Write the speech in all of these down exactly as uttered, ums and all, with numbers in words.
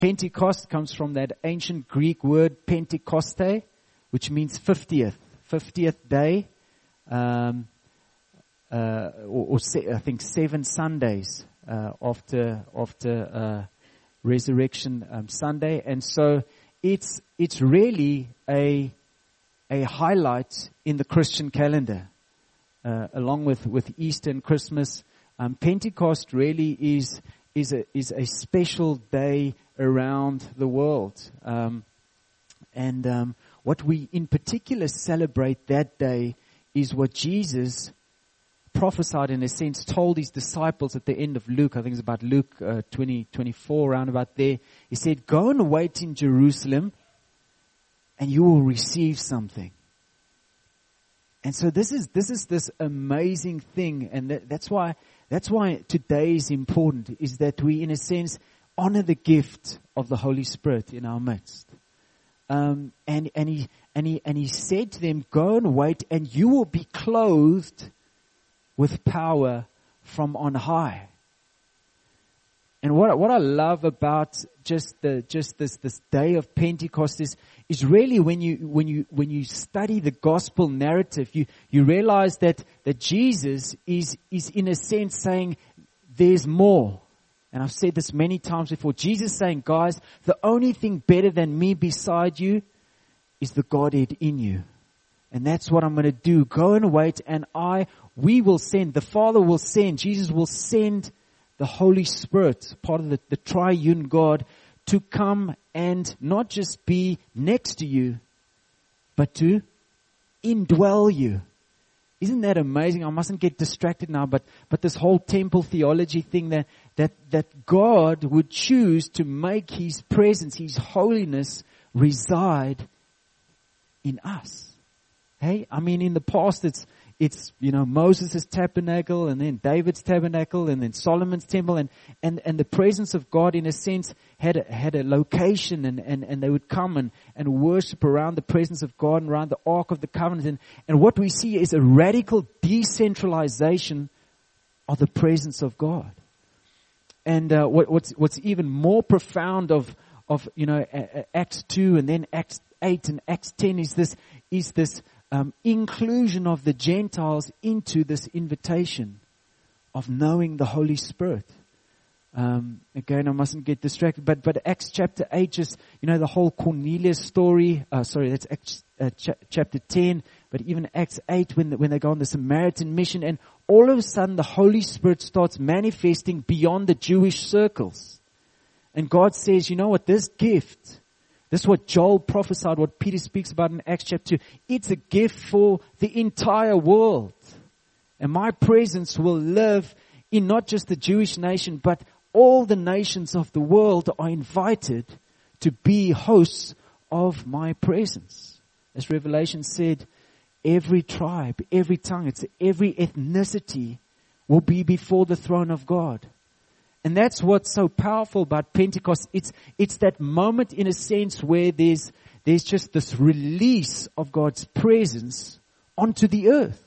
Pentecost comes from that ancient Greek word Pentekoste, which means fiftieth, fiftieth day, um, uh, or, or se- I think seven Sundays uh, after after uh, Resurrection um, Sunday, and so it's it's really a a highlight in the Christian calendar, uh, along with with Easter and Christmas. Um, Pentecost really is is a is a special day around the world, um, and um, what we in particular celebrate that day is what Jesus prophesied, in a sense, told his disciples at the end of Luke. I think it's about Luke uh, twenty, twenty-four, around about there. He said, "Go and wait in Jerusalem, and you will receive something." And so this is this is this amazing thing, and that, that's why that's why today is important. Is that we, in a sense, honor the gift of the Holy Spirit in our midst. Um, and and he and he and he said to them, "Go and wait, and you will be clothed with power from on high." And what what I love about just the just this this day of Pentecost is is really when you when you when you study the gospel narrative, you you realize that that Jesus is is in a sense saying there's more. And I've said this many times before. Jesus saying, guys, the only thing better than me beside you is the Godhead in you. And that's what I'm going to do. Go and wait, and I, we will send, the Father will send, Jesus will send the Holy Spirit, part of the, the triune God, to come and not just be next to you, but to indwell you. Isn't that amazing? I mustn't get distracted now, but, but this whole temple theology thing that, that, that God would choose to make His presence, His holiness reside in us. Hey, I mean, in the past it's, it's, you know, Moses' tabernacle, and then David's tabernacle, and then Solomon's temple, and, and, and the presence of God, in a sense, had a, had a location, and, and, and they would come and, and worship around the presence of God and around the Ark of the Covenant. And, and what we see is a radical decentralization of the presence of God. And uh, what, what's what's even more profound of of you know Acts two and then Acts eight and Acts ten is this is this um, inclusion of the Gentiles into this invitation of knowing the Holy Spirit. Um, again, I mustn't get distracted, but but Acts chapter eight, just you know the whole Cornelius story. Uh, sorry, that's Acts uh, ch- chapter ten. But even Acts eight, when the, when they go on the Samaritan mission, and all of a sudden the Holy Spirit starts manifesting beyond the Jewish circles, and God says, you know what, this gift, this is what Joel prophesied, what Peter speaks about in Acts chapter two. It's a gift for the entire world, and my presence will live in not just the Jewish nation, but all the nations of the world are invited to be hosts of my presence. As Revelation said, every tribe, every tongue, it's every ethnicity will be before the throne of God. And that's what's so powerful about Pentecost. It's, it's that moment, in a sense, where there's, there's just this release of God's presence onto the earth.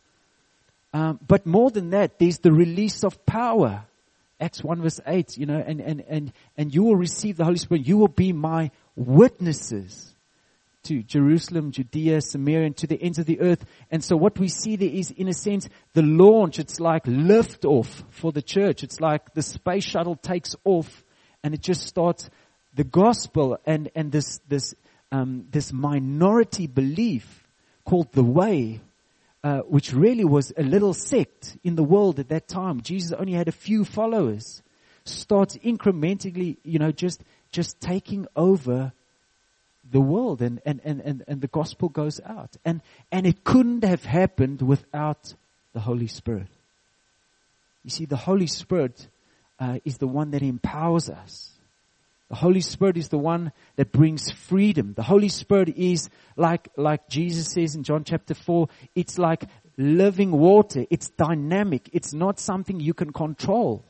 Um, but more than that, there's the release of power. Acts one verse eight, you know, and, and, and, and you will receive the Holy Spirit. You will be my witnesses to Jerusalem, Judea, Samaria, and to the ends of the earth. And so what we see there is, in a sense, the launch. It's like lift off for the church. It's like the space shuttle takes off, and it just starts the gospel and, and this, this, um, this minority belief called the Way, uh, which really was a little sect in the world at that time. Jesus only had a few followers. Starts incrementally, you know, just, just taking over the world, and, and, and, and, and the gospel goes out. And, and it couldn't have happened without the Holy Spirit. You see, the Holy Spirit uh, is the one that empowers us. The Holy Spirit is the one that brings freedom. The Holy Spirit is like, like Jesus says in John chapter four, it's like living water. It's dynamic. It's not something you can control.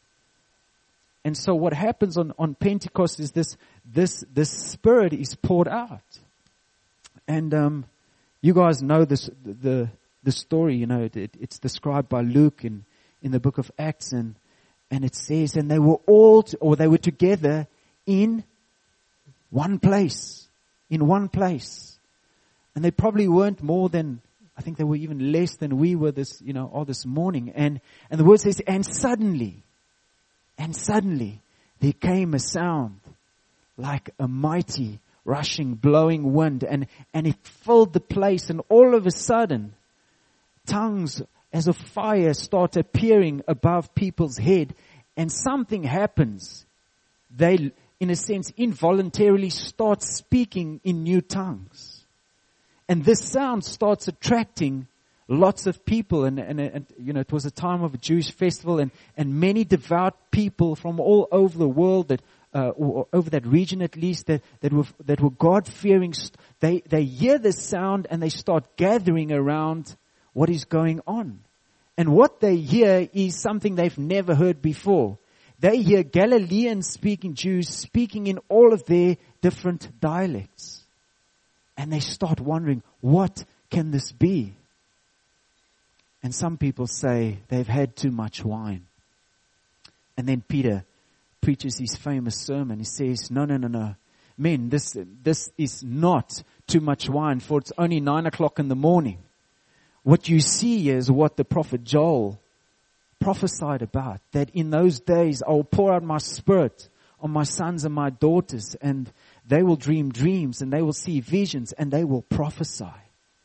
And so what happens on, on Pentecost is this, this, this Spirit is poured out. And, um, you guys know this, the, the story, you know, it, it's described by Luke in, in the book of Acts, and, and it says, and they were all, t- or they were together in one place. In one place. And they probably weren't more than, I think they were even less than we were this, you know, all this morning. And, and the word says, and suddenly, and suddenly, there came a sound like a mighty rushing, blowing wind, and, and it filled the place, and all of a sudden, tongues as of fire start appearing above people's head, and something happens. They, in a sense, involuntarily start speaking in new tongues. And this sound starts attracting lots of people, and, and, and you know, it was a time of a Jewish festival, and, and many devout people from all over the world that Uh, or over that region at least, that, that were, that were God-fearing, they, they hear this sound and they start gathering around what is going on. And what they hear is something they've never heard before. They hear Galilean-speaking Jews speaking in all of their different dialects. And they start wondering, what can this be? And some people say they've had too much wine. And then Peter preaches his famous sermon. He says, no, no, no, no. Men, this, this is not too much wine, for it's only nine o'clock in the morning. What you see is what the prophet Joel prophesied about, that in those days I will pour out my spirit on my sons and my daughters, and they will dream dreams, and they will see visions, and they will prophesy.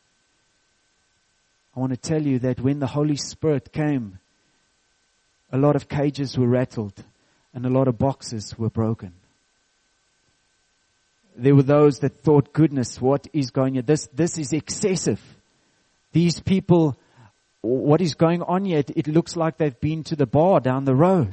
I want to tell you that when the Holy Spirit came, a lot of cages were rattled, and a lot of boxes were broken. There were those that thought, goodness, what is going on? This, this is excessive. These people, what is going on here? It, it looks like they've been to the bar down the road.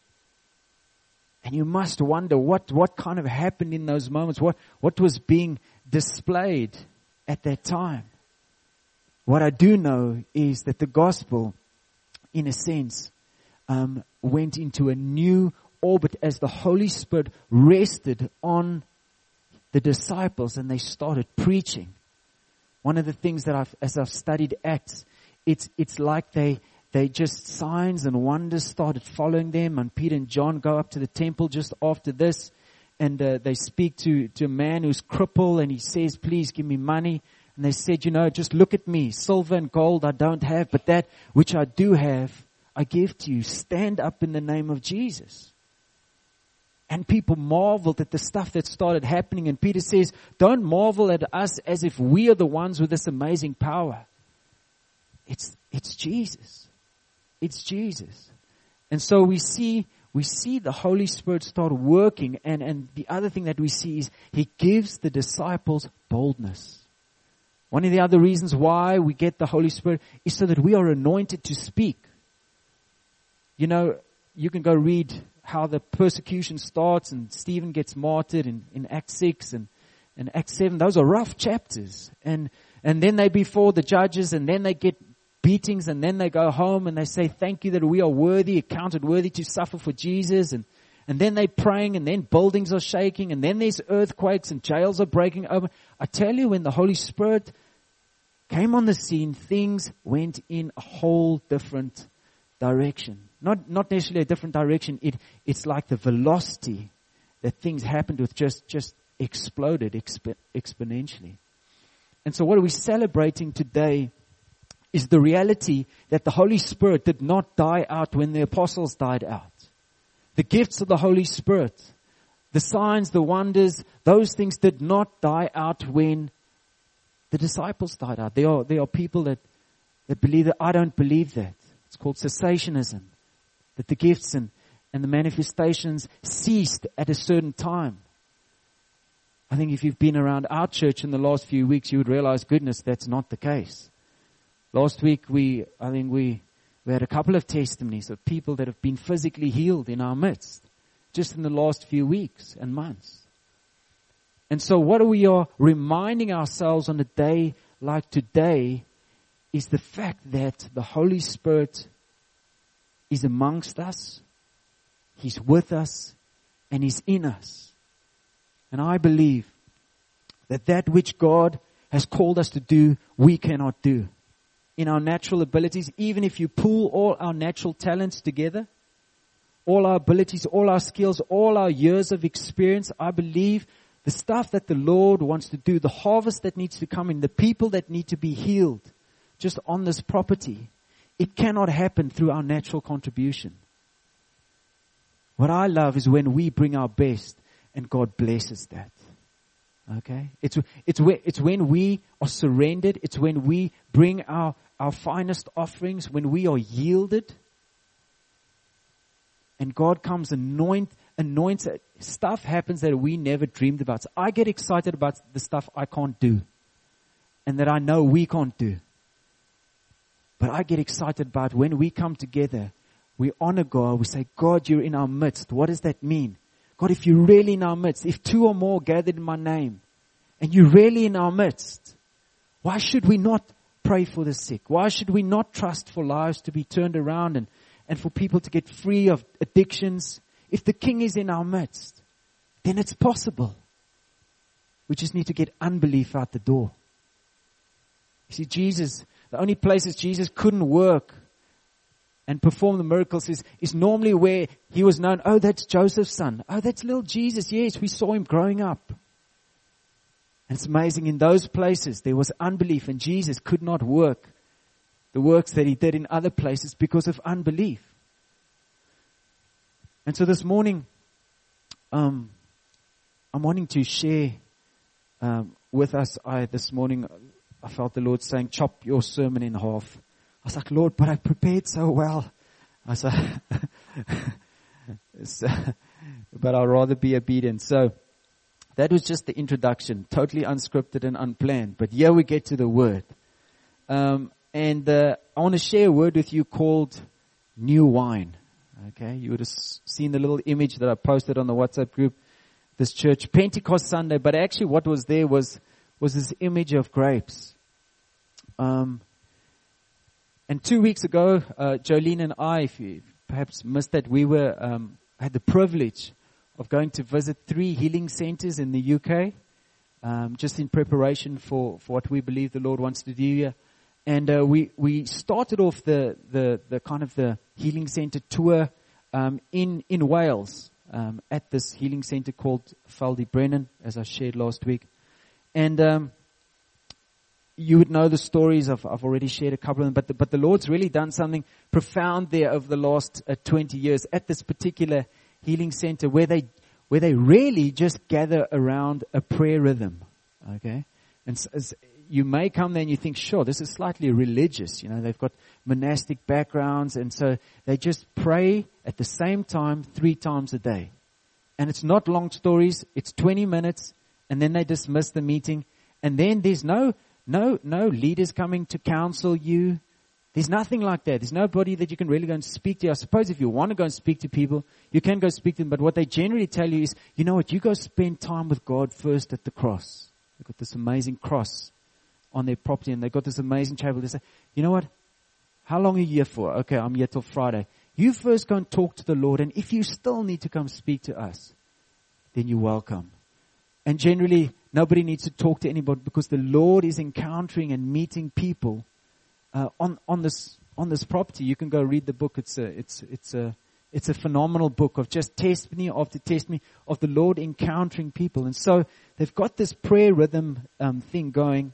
And you must wonder what, what kind of happened in those moments. What, what was being displayed at that time? What I do know is that the gospel, in a sense, um, went into a new orbit as the Holy Spirit rested on the disciples and they started preaching. One of the things that I've, as I've studied Acts, it's, it's like they, they just signs and wonders started following them. And Peter and John go up to the temple just after this, and uh, they speak to, to a man who's crippled, and he says, please give me money. And they said, you know, just look at me. Silver and gold I don't have, but that which I do have, I give to you. Stand up in the name of Jesus. And people marveled at the stuff that started happening. And Peter says, don't marvel at us as if we are the ones with this amazing power. It's, it's Jesus. It's Jesus. And so we see, we see the Holy Spirit start working. And, and the other thing that we see is He gives the disciples boldness. One of the other reasons why we get the Holy Spirit is so that we are anointed to speak. You know, you can go read how the persecution starts, and Stephen gets martyred in, in Acts six and, and Acts seven. Those are rough chapters. And, and then they before the judges, and then they get beatings, and then they go home and they say, thank you that we are worthy, accounted worthy to suffer for Jesus. And, and then they're praying, and then buildings are shaking, and then there's earthquakes and jails are breaking open. I tell you, when the Holy Spirit came on the scene, things went in a whole different direction. Not not necessarily a different direction. It it's like the velocity that things happened with just just exploded exp- exponentially. And so what are we celebrating today is the reality that the Holy Spirit did not die out when the apostles died out. The gifts of the Holy Spirit, the signs, the wonders, those things did not die out when the disciples died out. There are there are people that, that believe that. I don't believe that. It's called cessationism. That the gifts and, and the manifestations ceased at a certain time. I think if you've been around our church in the last few weeks, you would realize, goodness, that's not the case. Last week, we, I think we, we had a couple of testimonies of people that have been physically healed in our midst, just in the last few weeks and months. And so what we are reminding ourselves on a day like today is the fact that the Holy Spirit is amongst us, He's with us, and He's in us. And I believe that that which God has called us to do, we cannot do. In our natural abilities, even if you pool all our natural talents together, all our abilities, all our skills, all our years of experience. I believe the stuff that the Lord wants to do, the harvest that needs to come in, the people that need to be healed just on this property, it cannot happen through our natural contribution. What I love is when we bring our best and God blesses that. Okay? It's, it's, where, it's when we are surrendered. It's when we bring our, our finest offerings, when we are yielded. And God comes anoint, anoints it. Stuff happens that we never dreamed about. So I get excited about the stuff I can't do. And that I know we can't do. But I get excited about when we come together, we honor God, we say, God, you're in our midst. What does that mean? God, if you're really in our midst, if two or more gathered in my name, and you're really in our midst, why should we not pray for the sick? Why should we not trust for lives to be turned around and, and for people to get free of addictions? If the King is in our midst, then it's possible. We just need to get unbelief out the door. You see, Jesus, the only places Jesus couldn't work and perform the miracles is, is normally where he was known. Oh, that's Joseph's son. Oh, that's little Jesus. Yes, we saw him growing up. And it's amazing, in those places there was unbelief and Jesus could not work the works that he did in other places because of unbelief. And so this morning, um, I'm wanting to share um, with us. I this morning, I felt the Lord saying, chop your sermon in half. I was like, Lord, but I prepared so well. I said, so, but I'd rather be obedient. So that was just the introduction, totally unscripted and unplanned. But here we get to the word. Um, and uh, I want to share a word with you called new wine. Okay, you would have seen the little image that I posted on the WhatsApp group, this church, Pentecost Sunday. But actually what was there was was this image of grapes. Um, and two weeks ago, uh, Jolene and I, if you perhaps missed that, we were um, had the privilege of going to visit three healing centers in the U K, um, just in preparation for, for what we believe the Lord wants to do here. And uh, we we started off the, the, the kind of the healing center tour um, in in Wales um, at this healing center called Faldybrennen, as I shared last week. And um, you would know the stories. I've, I've already shared a couple of them, but the, but the Lord's really done something profound there over the last uh, twenty years at this particular healing center, where they where they really just gather around a prayer rhythm. Okay, and so, as you may come there and you think, sure, this is slightly religious. You know, they've got monastic backgrounds, and so they just pray at the same time three times a day. And it's not long stories; it's twenty minutes, and then they dismiss the meeting. And then there's no no no leaders coming to counsel you. There's nothing like that. There's nobody that you can really go and speak to. I suppose if you want to go and speak to people, you can go speak to them. But what they generally tell you is, you know what, you go spend time with God first at the cross. They've got this amazing cross on their property, and they've got this amazing chapel. They say, you know what, how long are you here for? Okay, I'm here till Friday. You first go and talk to the Lord, and if you still need to come speak to us, then you're welcome. And generally, nobody needs to talk to anybody because the Lord is encountering and meeting people Uh, on on this on this property. You can go read the book. It's a it's it's a it's a phenomenal book of just testimony after testimony of the Lord encountering people. And so they've got this prayer rhythm um, thing going.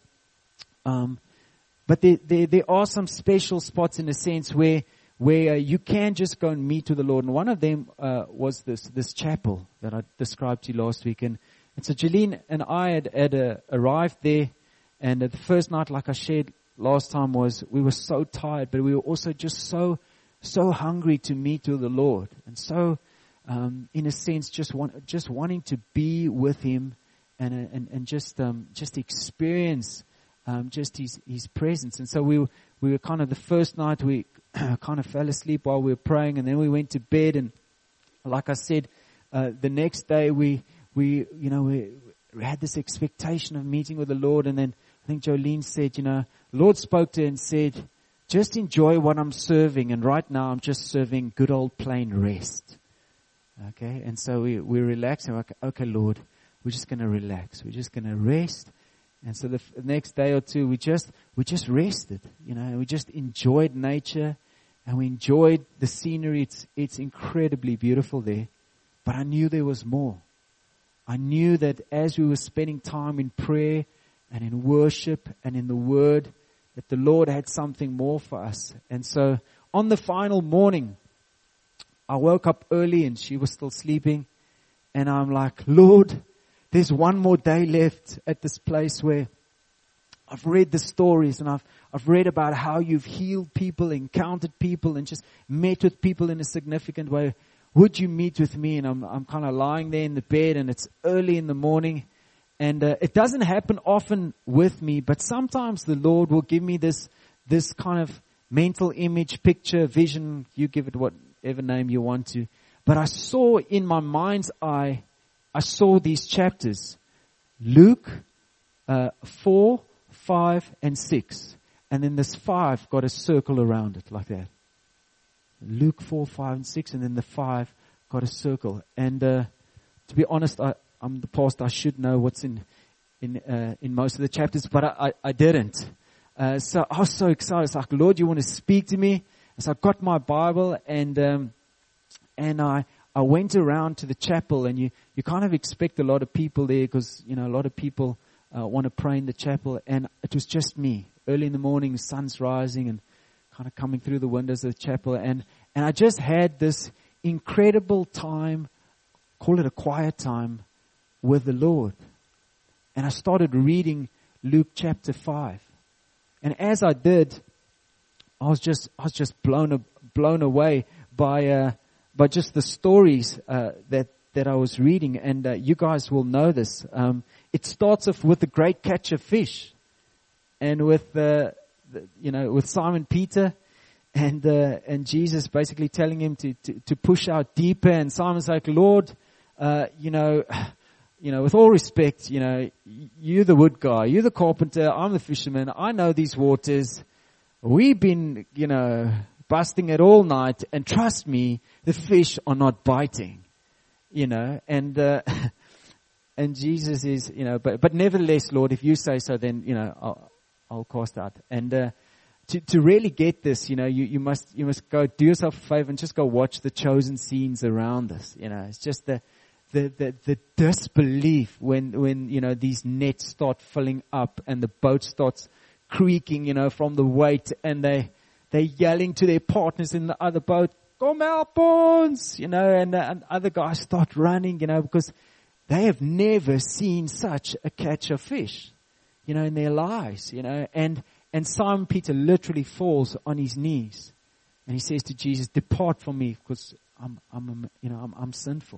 Um, but there, there there are some special spots in a sense where where uh, you can just go and meet with the Lord. And one of them uh, was this this chapel that I described to you last week. And, and so Jeline and I had, had uh, arrived there, and uh, the first night, like I shared last time, was we were so tired, but we were also just so, so hungry to meet with the Lord. And so, um, in a sense, just want, just wanting to be with Him and, and, and just, um, just experience, um, just His, His presence. And so we were, we were kind of the first night we kind of fell asleep while we were praying, and then we went to bed. And like I said, uh, the next day we, we, you know, we, we had this expectation of meeting with the Lord. And then I think Jolene said, you know, the Lord spoke to her and said, just enjoy what I'm serving. And right now I'm just serving good old plain rest. Okay. And so we, we relaxed. And we're like, okay, Lord, we're just going to relax. We're just going to rest. And so the f- next day or two, we just, we just rested, you know, we just enjoyed nature. and we enjoyed the scenery. It's, it's incredibly beautiful there. But I knew there was more. I knew that as we were spending time in prayer and in worship and in the Word, that the Lord had something more for us. And so on the final morning, I woke up early and she was still sleeping. And I'm like, Lord, there's one more day left at this place where I've read the stories and I've, I've read about how you've healed people, encountered people, and just met with people in a significant way. Would you meet with me? And I'm, I'm kind of lying there in the bed and it's early in the morning. And uh, it doesn't happen often with me, but sometimes the Lord will give me this, this kind of mental image, picture, vision. You give it whatever name you want to. But I saw in my mind's eye, I saw these chapters. Luke uh, four, five, and six. And then this five got a circle around it like that. Luke four, five, and six. And then the five got a circle. And uh, to be honest, I, I'm the pastor. I should know what's in in uh, in most of the chapters, but I, I, I didn't. Uh, so I was so excited. It's like, Lord, you want to speak to me? And so I got my Bible and um, and I I went around to the chapel, and you you kind of expect a lot of people there because you know a lot of people uh, want to pray in the chapel, and it was just me. Early in the morning, the sun's rising and kind of coming through the windows of the chapel, and and I just had this incredible time, call it a quiet time, with the Lord. And I started reading Luke chapter five. And as I did, I was just I was just blown blown away by uh, by just the stories uh, that that I was reading. And uh, you guys will know this. Um, it starts off with the great catch of fish, and with uh, the, you know with Simon Peter, and uh, and Jesus basically telling him to, to to push out deeper. And Simon's like, Lord, uh, you know. You know, with all respect, you know, you're the wood guy, you're the carpenter, I'm the fisherman, I know these waters. We've been, you know, busting it all night, and trust me, the fish are not biting, you know, and, uh, and Jesus is, you know, but, but nevertheless, Lord, if you say so, then, you know, I'll, I'll cast out. And, uh, to, to really get this, you know, you, you must, you must go do yourself a favor and just go watch the chosen scenes around us. You know, it's just the, The, the, the disbelief when, when, you know, these nets start filling up and the boat starts creaking, you know, from the weight, and they, they're yelling to their partners in the other boat, "Come help us!" You know, and, uh, and other guys start running, you know, because they have never seen such a catch of fish, you know, in their lives, you know, and, and Simon Peter literally falls on his knees and he says to Jesus, "Depart from me, because I'm, I'm, you know, I'm, I'm sinful."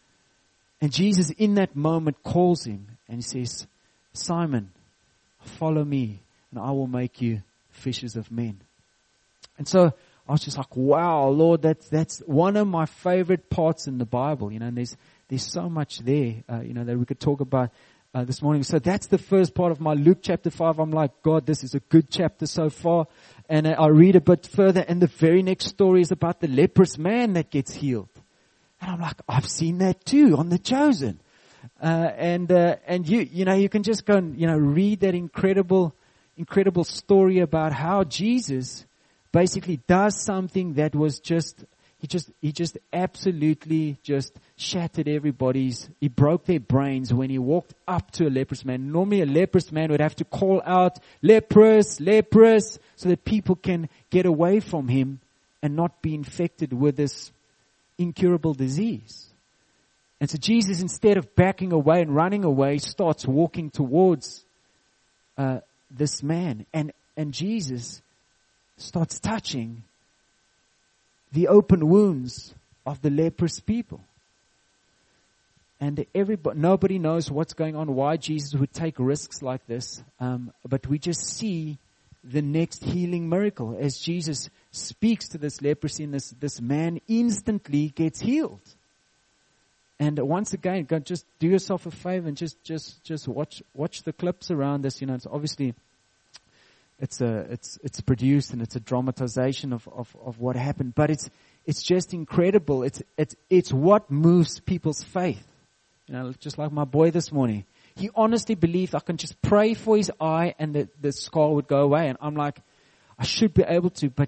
And Jesus in that moment calls him and he says, "Simon, follow me and I will make you fishers of men." And so I was just like, wow, Lord, that's, that's one of my favorite parts in the Bible, you know, and there's, there's so much there, uh, you know, that we could talk about uh, this morning. So that's the first part of my Luke chapter five. I'm like, God, this is a good chapter so far. And I read a bit further, and the very next story is about the leprous man that gets healed. And I'm like, I've seen that too on The Chosen. Uh, and, uh, and you, you know, you can just go and, you know, read that incredible, incredible story about how Jesus basically does something that was just, he just, he just absolutely just shattered everybody's, he broke their brains when he walked up to a leprous man. Normally a leprous man would have to call out, "Leprous, leprous," so that people can get away from him and not be infected with this incurable disease. And so Jesus, instead of backing away and running away, starts walking towards uh, this man. And, and Jesus starts touching the open wounds of the leprous people. And everybody, nobody knows what's going on, why Jesus would take risks like this. Um, but we just see the next healing miracle as Jesus speaks to this leprosy, and this, this man instantly gets healed. And once again, go, just do yourself a favor and just, just, just watch, watch the clips around this. You know, it's obviously, it's a, it's, it's produced and it's a dramatization of, of, of what happened, but it's, it's just incredible. It's, it's, it's what moves people's faith. You know, just like my boy this morning. He honestly believed I can just pray for his eye and the, the scar would go away. And I'm like, I should be able to, but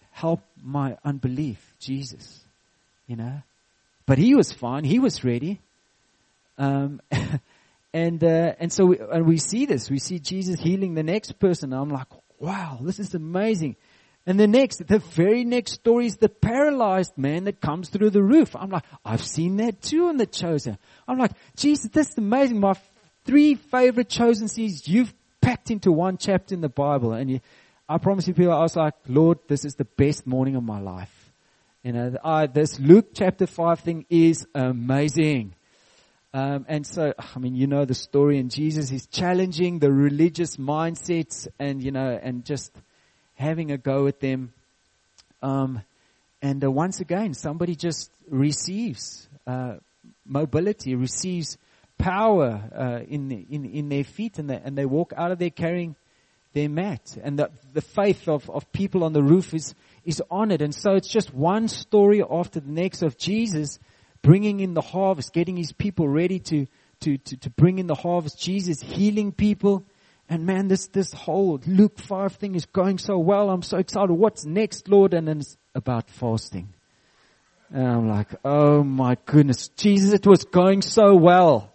help my unbelief, Jesus, you know. But he was fine. He was ready. Um, and, uh, and so we, and we see this. We see Jesus healing the next person. I'm like, wow, this is amazing. And the next, the very next story is the paralyzed man that comes through the roof. I'm like, I've seen that too on The Chosen. I'm like, Jesus, this is amazing. My three favorite Chosen series, you've packed into one chapter in the Bible. And you, I promise you people, I was like, Lord, this is the best morning of my life. You know, I, this Luke chapter five thing is amazing. Um, and so, I mean, you know the story, and Jesus is challenging the religious mindsets and, you know, and just having a go at them. Um, and uh, once again, somebody just receives uh, mobility, receives power uh, in, the, in in their feet, and they, and they walk out of there carrying their mat. And the, the faith of, of people on the roof is, is honored. And so it's just one story after the next of Jesus bringing in the harvest, getting his people ready to, to, to, to bring in the harvest. Jesus healing people. And man, this, this whole Luke five thing is going so well. I'm so excited. What's next, Lord? And then it's about fasting. And I'm like, oh my goodness, Jesus, it was going so well.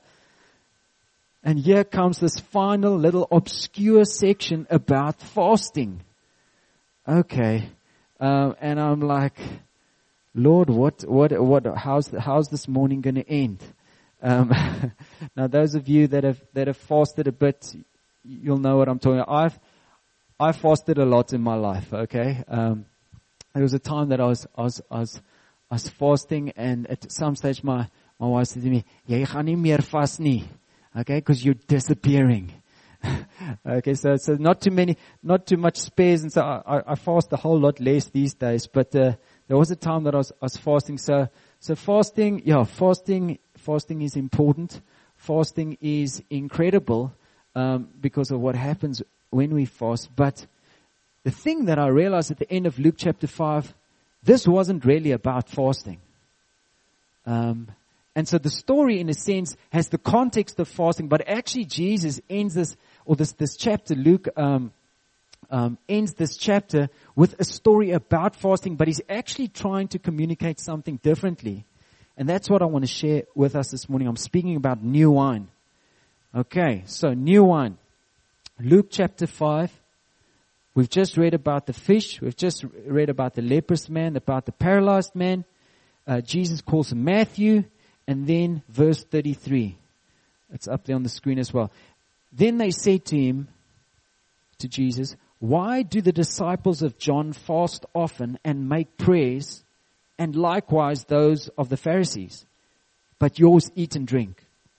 And here comes this final little obscure section about fasting. Okay. Um, and I'm like, Lord, what, what, what, how's, how's this morning going to end? Um, now those of you that have, that have fasted a bit, you'll know what I'm talking about. I've, I fasted a lot in my life, okay? Um, there was a time that I was, I was, I was, I was fasting, and at some stage my, my wife said to me, "Jy gaan nie meer vas nie." Okay, because you're disappearing. Okay, so, so not too many, not too much spares, and so I, I, I fast a whole lot less these days, but, uh, there was a time that I was, I was fasting, so, so fasting, yeah, fasting, fasting is important. Fasting is incredible. Um, because of what happens when we fast. But the thing that I realized at the end of Luke chapter five, this wasn't really about fasting. Um, and so the story, in a sense, has the context of fasting, but actually Jesus ends this, or this, this chapter, Luke, um, um, ends this chapter with a story about fasting, but he's actually trying to communicate something differently. And that's what I want to share with us this morning. I'm speaking about new wine. Okay, so new wine. Luke chapter five. We've just read about the fish. We've just read about the leprous man, about the paralyzed man. Uh, Jesus calls him Matthew. And then verse thirty-three. It's up there on the screen as well. Then they said to him, to Jesus, "Why do the disciples of John fast often and make prayers, and likewise those of the Pharisees, but yours eat and drink?"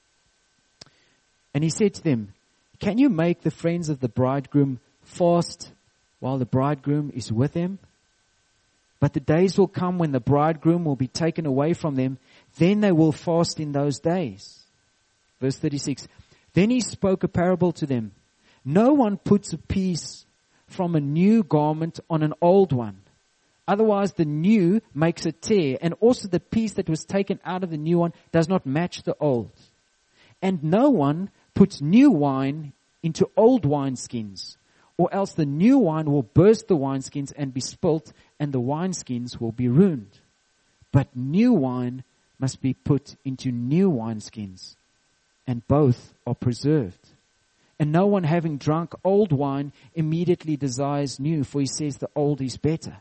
And he said to them, "Can you make the friends of the bridegroom fast while the bridegroom is with them? But the days will come when the bridegroom will be taken away from them. Then they will fast in those days." Verse thirty-six. Then he spoke a parable to them. "No one puts a piece from a new garment on an old one. Otherwise the new makes a tear, and also the piece that was taken out of the new one does not match the old. And no one puts new wine into old wineskins, or else the new wine will burst the wineskins and be spilt, and the wineskins will be ruined. But new wine must be put into new wineskins, and both are preserved. And no one having drunk old wine immediately desires new, for he says the old is better."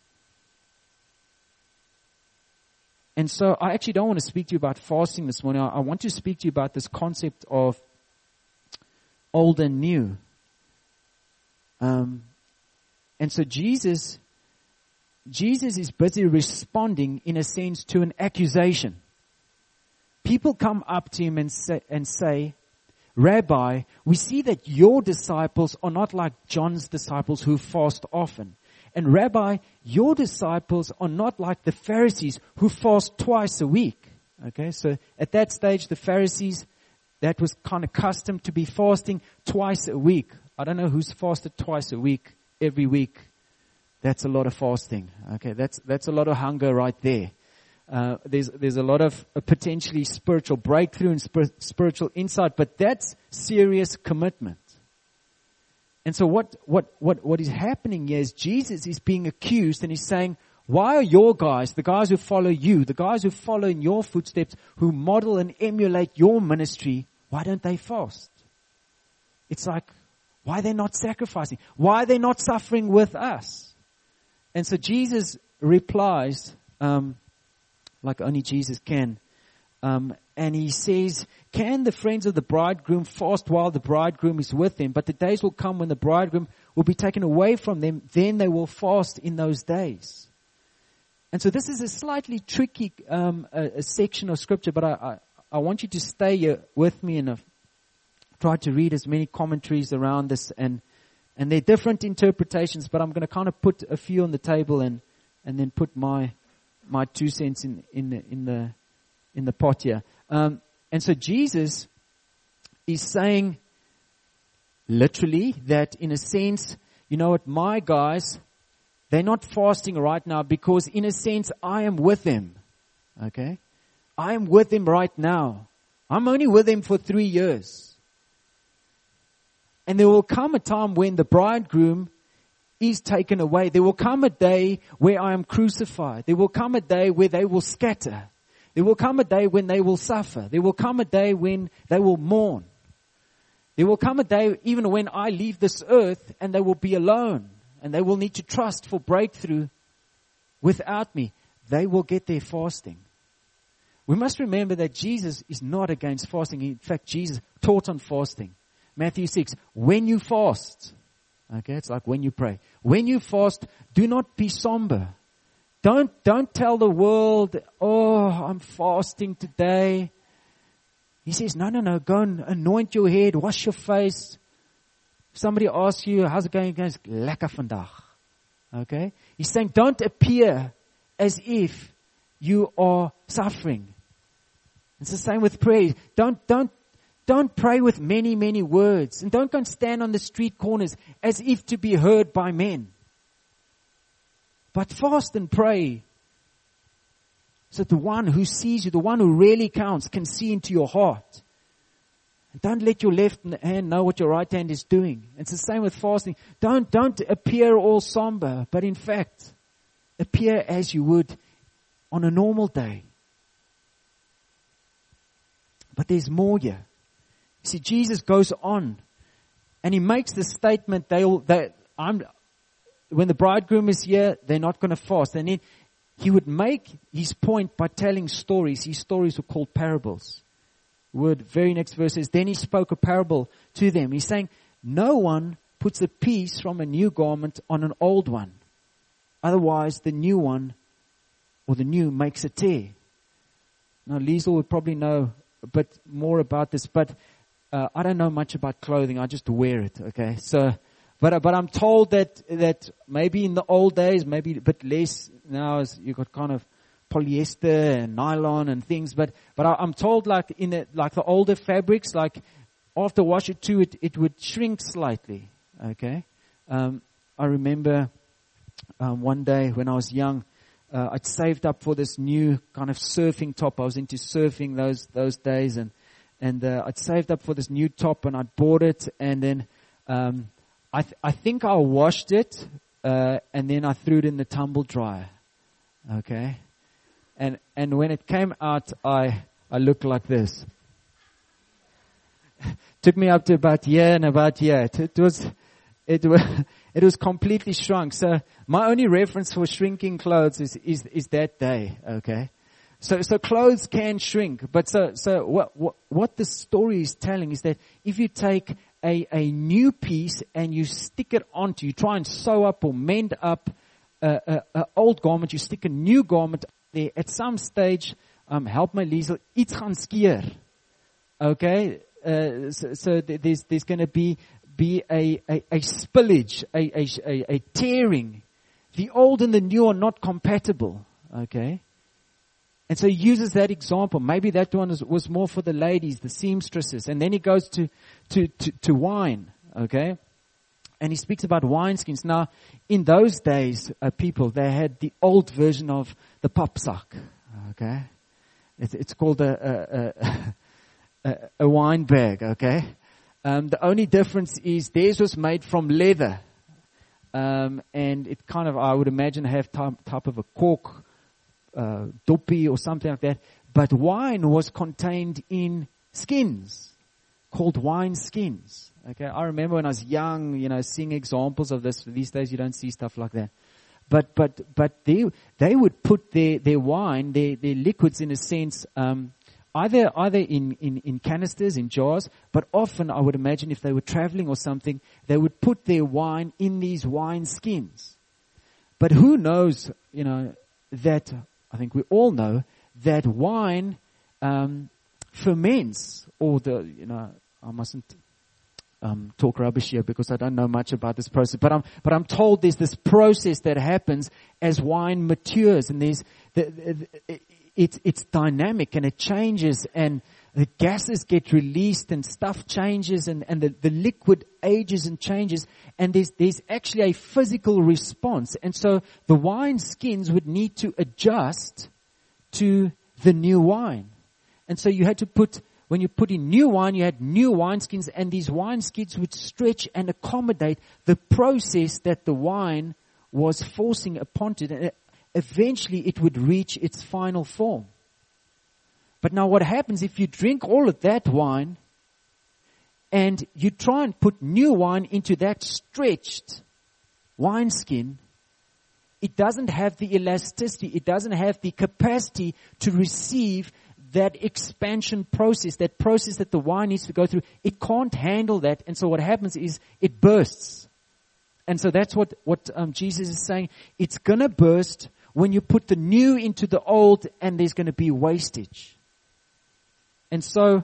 And so I actually don't want to speak to you about fasting this morning. I want to speak to you about this concept of old and new. Um, and so Jesus, Jesus is busy responding, in a sense, to an accusation. People come up to him and say, and say, "Rabbi, we see that your disciples are not like John's disciples who fast often. And Rabbi, your disciples are not like the Pharisees who fast twice a week." Okay, so at that stage, the Pharisees, that was kind of custom to be fasting twice a week. I don't know who's fasted twice a week, every week. That's a lot of fasting. Okay, that's that's a lot of hunger right there. Uh, there's there's a lot of uh, potentially spiritual breakthrough and spir- spiritual insight, but that's serious commitment. And so what, what, what, what is happening here is Jesus is being accused, and he's saying, why are your guys, the guys who follow you, the guys who follow in your footsteps, who model and emulate your ministry, why don't they fast? It's like, why are they not sacrificing? Why are they not suffering with us? And so Jesus replies, um, like only Jesus can. Um, and he says, can the friends of the bridegroom fast while the bridegroom is with them? But the days will come when the bridegroom will be taken away from them. Then they will fast in those days. And so this is a slightly tricky um, a, a section of scripture, but I, I, I want you to stay here with me, and I've tried to read as many commentaries around this, and and there are different interpretations, but I'm going to kind of put a few on the table and and then put my my two cents in in the in the in the pot here. Um, and so Jesus is saying literally that, in a sense, you know what, my guys, they're not fasting right now because, in a sense, I am with them. Okay? I am with them right now. I'm only with them for three years. And there will come a time when the bridegroom is taken away. There will come a day where I am crucified. There will come a day where they will scatter. There will come a day when they will suffer. There will come a day when they will mourn. There will come a day even when I leave this earth and they will be alone. And they will need to trust for breakthrough without me. They will get their fasting. We must remember that Jesus is not against fasting. In fact, Jesus taught on fasting. Matthew six, when you fast, okay, it's like when you pray. When you fast, do not be somber. Don't, don't tell the world, oh, I'm fasting today. He says, no, no, no, go and anoint your head, wash your face. If somebody asks you, how's it going? He goes, lekker vandag. Okay? He's saying, don't appear as if you are suffering. It's the same with prayer. Don't, don't, don't pray with many, many words. And don't go and stand on the street corners as if to be heard by men. But fast and pray so that the one who sees you, the one who really counts, can see into your heart. And don't let your left hand know what your right hand is doing. It's the same with fasting. Don't, don't appear all somber, but in fact, appear as you would on a normal day. But there's more here. You see, Jesus goes on and he makes the statement, they'll, they, I'm, when the bridegroom is here, they're not going to fast. And then he would make his point by telling stories. His stories were called parables. The word, very next verse says, then he spoke a parable to them. He's saying, no one puts a piece from a new garment on an old one. Otherwise, the new one, or the new, makes a tear. Now, Liesl would probably know a bit more about this, but uh, I don't know much about clothing. I just wear it, okay? So, but but I'm told that that maybe in the old days, maybe a bit less now, as you got kind of polyester and nylon and things. But but I, I'm told like in the, like the older fabrics, like after wash it too, it it would shrink slightly, okay? Um, I remember um, one day when I was young, uh, I'd saved up for this new kind of surfing top. I was into surfing those those days, and and uh, I'd saved up for this new top, and I'd bought it, and then um, I th- I think I washed it, uh, and then I threw it in the tumble dryer, okay, and and when it came out, I I looked like this. Took me up to about here and about here. It, it was it was. It was completely shrunk. So my only reference for shrinking clothes is, is, is that day. Okay. So, so clothes can shrink. But so, so what, what, what the story is telling is that if you take a, a new piece and you stick it onto, you try and sew up or mend up a, a, a old garment, you stick a new garment there, at some stage, um, help my Liesl, iets gaan skeer. Okay. Uh, so, so there's, there's going to be, be a, a, a spillage, a, a, a tearing. The old and the new are not compatible, okay? And so he uses that example. Maybe that one was, was more for the ladies, the seamstresses. And then he goes to, to, to, to wine, okay? And he speaks about wineskins. Now, in those days, uh, people, they had the old version of the papzak, okay? It, it's called a, a, a, a, a wine bag, okay? Um, the only difference is theirs was made from leather. Um, and it kind of, I would imagine, have type, type of a cork, uh, doppie or something like that. But wine was contained in skins, called wine skins. Okay, I remember when I was young, you know, seeing examples of this. These days you don't see stuff like that. But, but, but they, they would put their, their wine, their, their liquids in a sense, um, either, either in, in, in canisters, in jars, but often I would imagine if they were traveling or something, they would put their wine in these wine skins. But who knows, you know, that, I think we all know, that wine, um, ferments, or the, you know, I mustn't, Um, talk rubbish here because I don't know much about this process, but I'm, but I'm told there's this process that happens as wine matures, and there's, the, the, it's, it's dynamic and it changes, and the gases get released and stuff changes, and, and the, the liquid ages and changes, and there's, there's actually a physical response. And so the wine skins would need to adjust to the new wine. And so you had to put, when you put in new wine, you had new wineskins, and these wineskins would stretch and accommodate the process that the wine was forcing upon it. And eventually it would reach its final form. But now what happens if you drink all of that wine and you try and put new wine into that stretched wineskin? It doesn't have the elasticity. It doesn't have the capacity to receive that expansion process, that process that the wine needs to go through. It can't handle that. And so what happens is it bursts. And so that's what, what um, Jesus is saying. It's going to burst when you put the new into the old, and there's going to be wastage. And so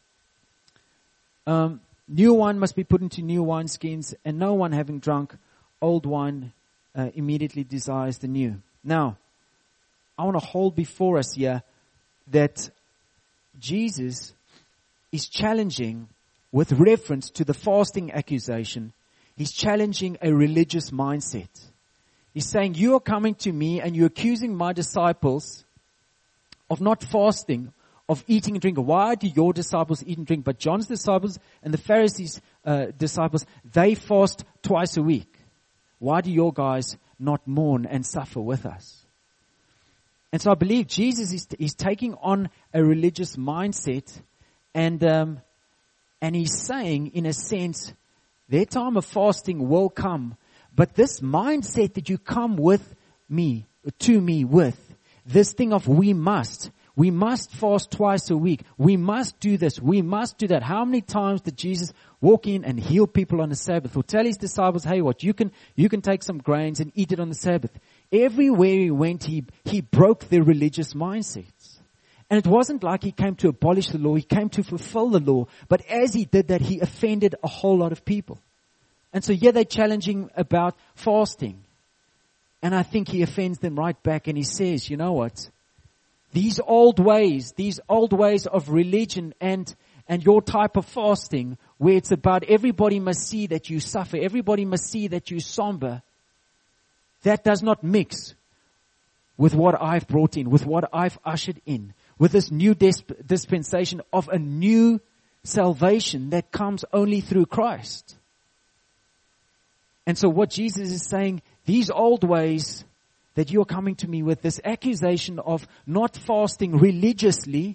um, new wine must be put into new wineskins, and no one having drunk old wine uh, immediately desires the new. Now, I want to hold before us here that Jesus is challenging, with reference to the fasting accusation, he's challenging a religious mindset. He's saying, you are coming to me and you're accusing my disciples of not fasting, of eating and drinking. Why do your disciples eat and drink? But John's disciples and the Pharisees' uh, disciples, they fast twice a week. Why do your guys not mourn and suffer with us? And so I believe Jesus is, is taking on a religious mindset, and um, and he's saying, in a sense, their time of fasting will come, but this mindset that you come with me, to me with, this thing of we must, we must fast twice a week, we must do this, we must do that. How many times did Jesus walk in and heal people on the Sabbath, or tell his disciples, hey, what, you can you can take some grains and eat it on the Sabbath? Everywhere he went, he, he broke their religious mindsets. And it wasn't like he came to abolish the law, he came to fulfill the law. But as he did that, he offended a whole lot of people. And so yeah, they're challenging about fasting. And I think he offends them right back, and he says, you know what? These old ways, these old ways of religion and and your type of fasting, where it's about everybody must see that you suffer, everybody must see that you somber, that does not mix with what I've brought in, with what I've ushered in, with this new disp- dispensation of a new salvation that comes only through Christ. And so what Jesus is saying, these old ways that you're coming to me with, this accusation of not fasting religiously,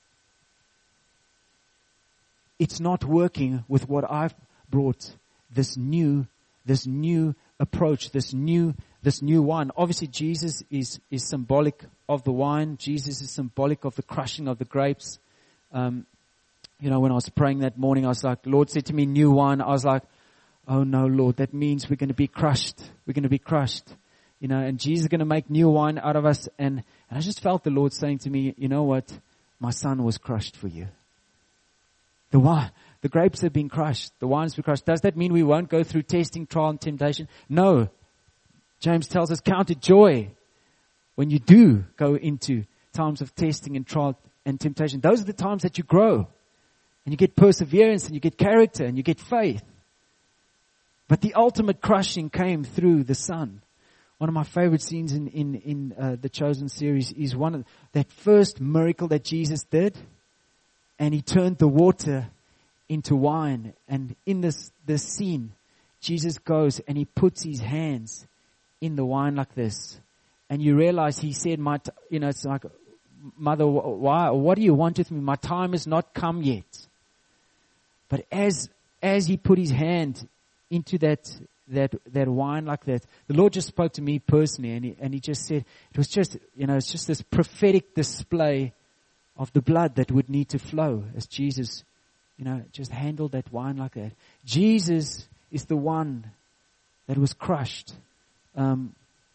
it's not working with what I've brought, this new, this new approach, this new, this new wine. Obviously, Jesus is, is symbolic of the wine. Jesus is symbolic of the crushing of the grapes. Um, you know, when I was praying that morning, I was like, Lord said to me, new wine. I was like, oh no, Lord, that means we're going to be crushed. We're going to be crushed. You know, and Jesus is going to make new wine out of us. And, and I just felt the Lord saying to me, you know what? My son was crushed for you. The wine, the grapes have been crushed. The wine's been crushed. Does that mean we won't go through testing, trial, and temptation? No. James tells us, count it joy when you do go into times of testing and trial and temptation. Those are the times that you grow. And you get perseverance, and you get character, and you get faith. But the ultimate crushing came through the Son. One of my favorite scenes in, in, in uh, the Chosen series is one of that first miracle that Jesus did. And he turned the water into wine. And in this, this scene, Jesus goes and he puts his hands in the wine like this. And you realize he said, "My, t- you know, it's like, Mother, why, what do you want with me? My time has not come yet." But as, as he put his hand into that, that, that wine like that, the Lord just spoke to me personally, and he, and he just said, it was just, you know, it's just this prophetic display of the blood that would need to flow as Jesus, you know, just handled that wine like that. Jesus is the one that was crushed, um,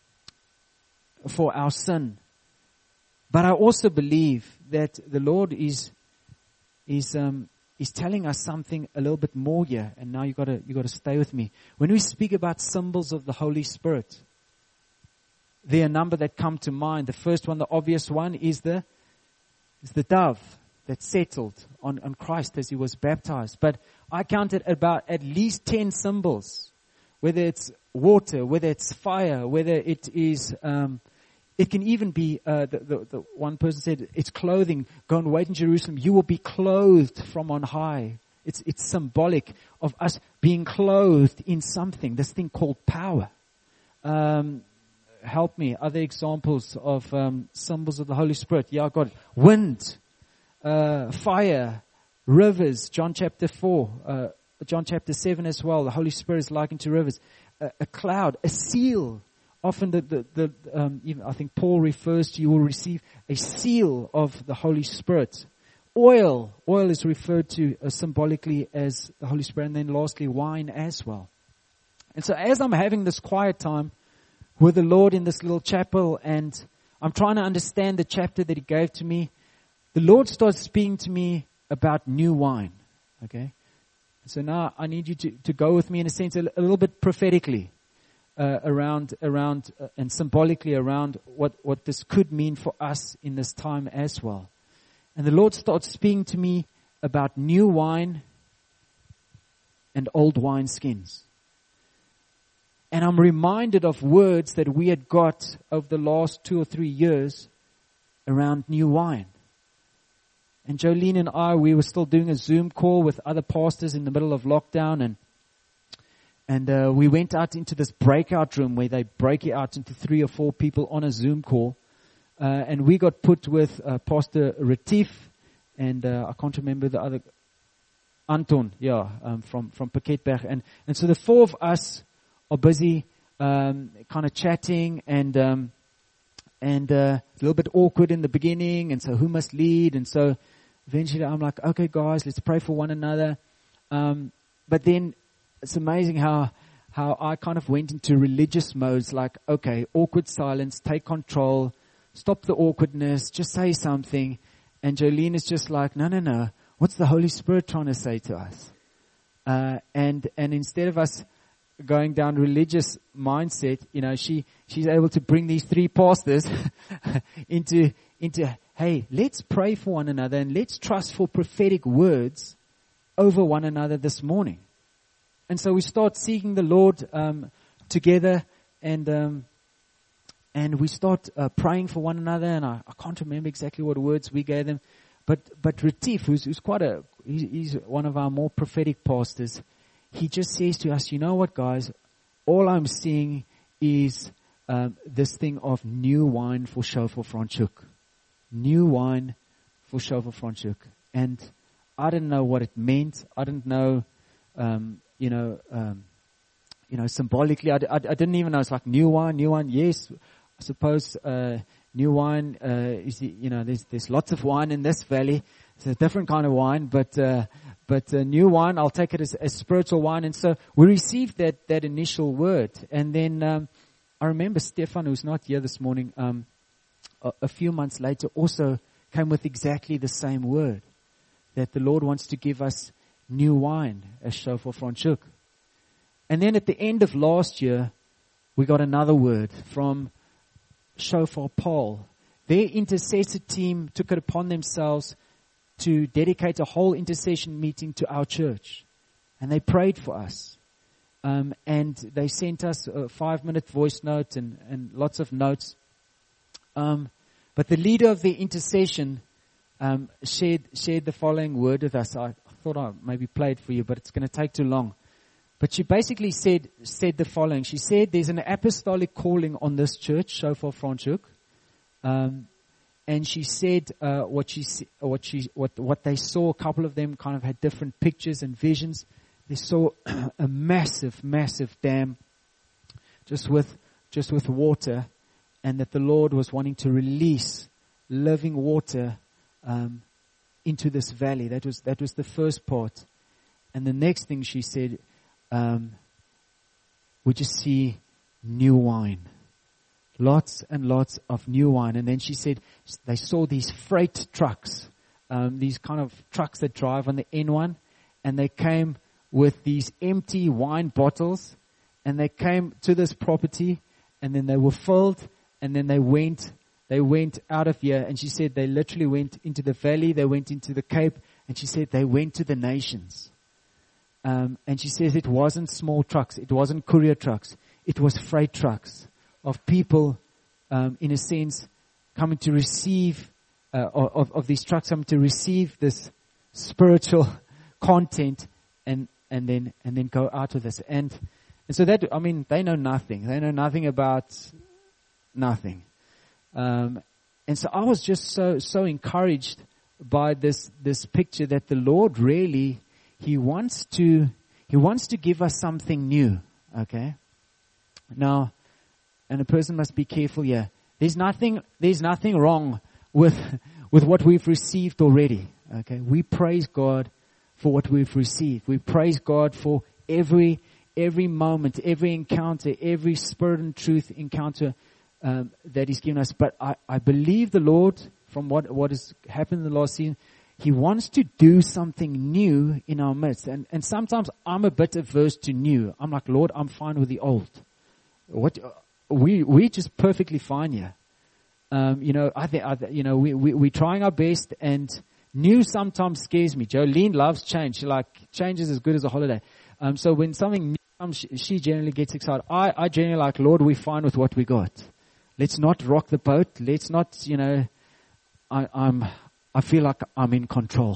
for our sin. But I also believe that the Lord is, is, um, is telling us something a little bit more here. And now you gotta, you gotta stay with me. When we speak about symbols of the Holy Spirit, there are a number that come to mind. The first one, the obvious one, is the, is the dove that settled on, on Christ as he was baptized. But I counted about at least ten symbols, whether it's water, whether it's fire, whether it is, um, it can even be, uh, the, the, the one person said, it's clothing. Go and wait in Jerusalem. You will be clothed from on high. It's, it's symbolic of us being clothed in something, this thing called power. Um, help me. Other examples of, um, symbols of the Holy Spirit. Yeah, God. Wind, uh, fire, rivers, John chapter four, uh, John chapter seven as well. The Holy Spirit is likened to rivers. A, a cloud, a seal. Often the, the, the um, even I think Paul refers to, you will receive a seal of the Holy Spirit. Oil. Oil is referred to uh, symbolically as the Holy Spirit. And then lastly, wine as well. And so as I'm having this quiet time with the Lord in this little chapel, and I'm trying to understand the chapter that he gave to me, the Lord starts speaking to me about new wine. Okay? So now I need you to, to go with me in a sense, a, a little bit prophetically. Uh, around, around, uh, and symbolically around what, what this could mean for us in this time as well. And the Lord starts speaking to me about new wine and old wine skins. And I'm reminded of words that we had got over the last two or three years around new wine. And Jolene and I, we were still doing a Zoom call with other pastors in the middle of lockdown, and And uh, we went out into this breakout room where they break it out into three or four people on a Zoom call. Uh, and we got put with uh, Pastor Retief and uh, I can't remember the other, Anton, yeah, um, from, from Pakketberg. And, and so the four of us are busy um, kind of chatting, and um, and uh, it's a little bit awkward in the beginning. And so who must lead? And so eventually I'm like, okay, guys, let's pray for one another. Um, but then it's amazing how how I kind of went into religious modes, like, okay, awkward silence, take control, stop the awkwardness, just say something. And Jolene is just like, no, no, no, what's the Holy Spirit trying to say to us? Uh, and and instead of us going down religious mindset, you know, she she's able to bring these three pastors into into hey, let's pray for one another and let's trust for prophetic words over one another this morning. And so we start seeking the Lord um, together, and um, and we start uh, praying for one another. And I, I can't remember exactly what words we gave them, but but Retief, who's, who's quite a he's, he's one of our more prophetic pastors. He just says to us, you know what, guys, all I'm seeing is um, this thing of new wine for Shofar Franschhoek, new wine for Shofar Franschhoek, and I didn't know what it meant. I didn't know. Um, You know, um, you know, symbolically, I, I, I didn't even know. It's like new wine, new wine. Yes, I suppose uh, new wine uh, is, the, you know, there's there's lots of wine in this valley. It's a different kind of wine, but uh, but uh, new wine, I'll take it as, as spiritual wine. And so we received that that initial word, and then um, I remember Stefan, who's not here this morning, um, a, a few months later, also came with exactly the same word, that the Lord wants to give us new wine as Shofar Franschhoek. And then at the end of last year, we got another word from Shofar Paul. Their intercessor team took it upon themselves to dedicate a whole intercession meeting to our church. And they prayed for us. Um, and they sent us a five-minute voice note and, and lots of notes. Um, but the leader of the intercession um, shared, shared the following word with us. I thought I maybe play it for you, but it's going to take too long. But she basically said said the following. She said there's an apostolic calling on this church, Shofar Franschhoek. Um, and she said uh, what she what she what what they saw. A couple of them kind of had different pictures and visions. They saw a massive, massive dam, just with just with water, and that the Lord was wanting to release living water um, into this valley. That was that was the first part. And the next thing she said, um, we just see new wine. Lots and lots of new wine. And then she said they saw these freight trucks, um, these kind of trucks that drive on the N one, and they came with these empty wine bottles, and they came to this property, and then they were filled, and then they went They went out of here, and she said they literally went into the valley, they went into the Cape, and she said they went to the nations. Um, and she says it wasn't small trucks, it wasn't courier trucks, it was freight trucks of people, um, in a sense, coming to receive, uh, of, of these trucks coming to receive this spiritual content, and, and then, and then go out with this. And, and so that, I mean, they know nothing. They know nothing about nothing. Um, and so I was just so, so encouraged by this, this picture that the Lord really, He wants to, He wants to give us something new. Okay. Now, and a person must be careful here. There's nothing, there's nothing wrong with, with what we've received already. Okay. We praise God for what we've received. We praise God for every, every moment, every encounter, every spirit and truth encounter Um, that He's given us. But I, I believe the Lord, from what, what has happened in the last season, He wants to do something new in our midst. And, and sometimes I'm a bit averse to new. I'm like, Lord, I'm fine with the old. What, we, we're just perfectly fine here. Um, you know, I think, I, you know, we, we, we're trying our best, and new sometimes scares me. Jolene loves change. She like, change is as good as a holiday. Um, so when something new comes, she, she generally gets excited. I, I generally like, Lord, we're fine with what we got. Let's not rock the boat. Let's not, you know, I, I'm, I feel like I'm in control.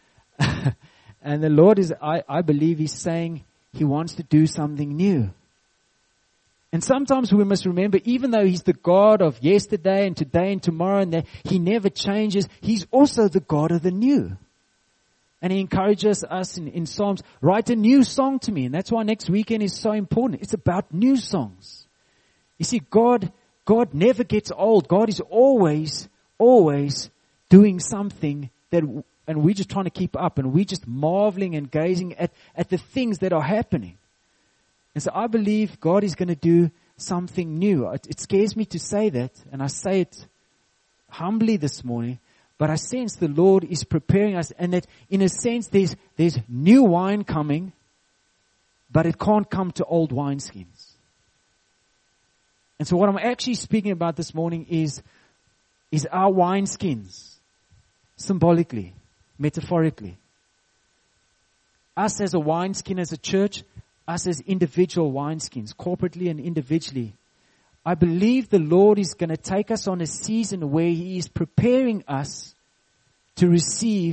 And the Lord is, I, I believe He's saying He wants to do something new. And sometimes we must remember, even though He's the God of yesterday and today and tomorrow, and that He never changes, He's also the God of the new. And He encourages us in, in Psalms, write a new song to me. And that's why next weekend is so important. It's about new songs. You see, God, God never gets old. God is always, always doing something that, and we're just trying to keep up, and we're just marveling and gazing at, at the things that are happening. And so I believe God is going to do something new. It, it scares me to say that, and I say it humbly this morning, but I sense the Lord is preparing us, and that in a sense there's, there's new wine coming, but it can't come to old wineskins. And so what I'm actually speaking about this morning is, is our wineskins, symbolically, metaphorically. Us as a wineskin, as a church, us as individual wineskins, corporately and individually. I believe the Lord is going to take us on a season where He is preparing us to receive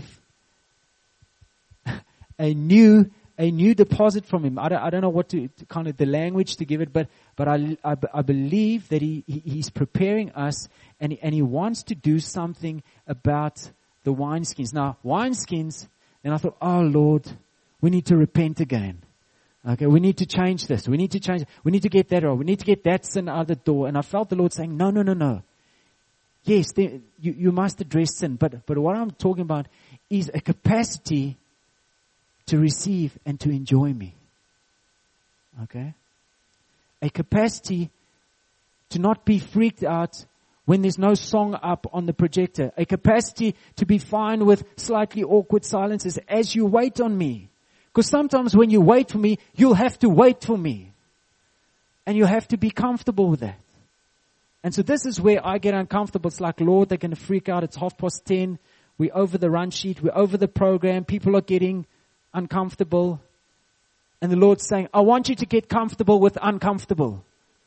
a new A new deposit from Him. I don't, I don't know what to, to kind of the language to give it, but but I I, I believe that he, he He's preparing us, and he, and He wants to do something about the wineskins. Now wineskins, and I thought, oh Lord, we need to repent again. Okay, we need to change this. We need to change. We need to get that right. We need to get that sin out the door. And I felt the Lord saying, no, no, no, no. Yes, there, you you must address sin, but but what I'm talking about is a capacity to receive and to enjoy me. Okay? A capacity to not be freaked out when there's no song up on the projector. A capacity to be fine with slightly awkward silences as you wait on me. Because sometimes when you wait for me, you'll have to wait for me. And you have to be comfortable with that. And so this is where I get uncomfortable. It's like, Lord, they're going to freak out. It's half past ten. We're over the run sheet. We're over the program. People are getting uncomfortable. And the Lord's saying, I want you to get comfortable with uncomfortable.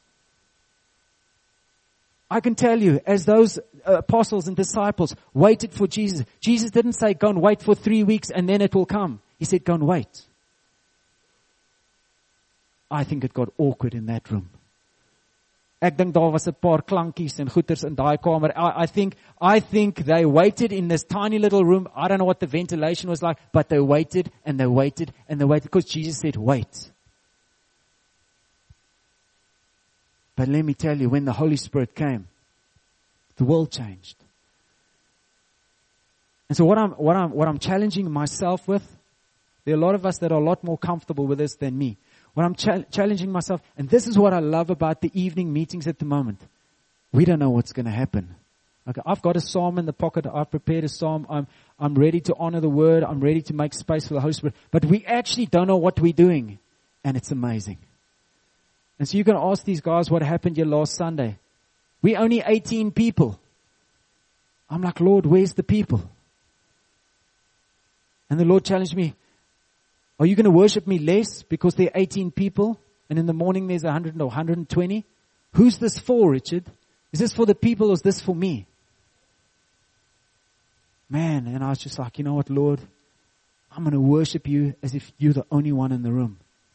I can tell you, as those apostles and disciples waited for Jesus, Jesus didn't say, go and wait for three weeks and then it will come. He said, go and wait. I think it got awkward in that room. Ek dink daar was 'n paar klankies en goeters in daai kamer. I, I think, I think they waited in this tiny little room. I don't know what the ventilation was like, but they waited and they waited and they waited because Jesus said, wait. But let me tell you, when the Holy Spirit came, the world changed. And so what I'm, what I'm, what I'm challenging myself with, there are a lot of us that are a lot more comfortable with this than me. What I'm ch- challenging myself, and this is what I love about the evening meetings at the moment. We don't know what's going to happen. Okay, I've got a psalm in the pocket. I've prepared a psalm. I'm, I'm ready to honor the word. I'm ready to make space for the Holy Spirit. But we actually don't know what we're doing. And it's amazing. And so you're going to ask these guys what happened here last Sunday. We're only eighteen people. I'm like, Lord, where's the people? And the Lord challenged me, are you going to worship me less because there are eighteen people and in the morning there's one hundred or one hundred twenty? Who's this for, Richard? Is this for the people or is this for me? Man, and I was just like, you know what, Lord? I'm going to worship you as if you're the only one in the room.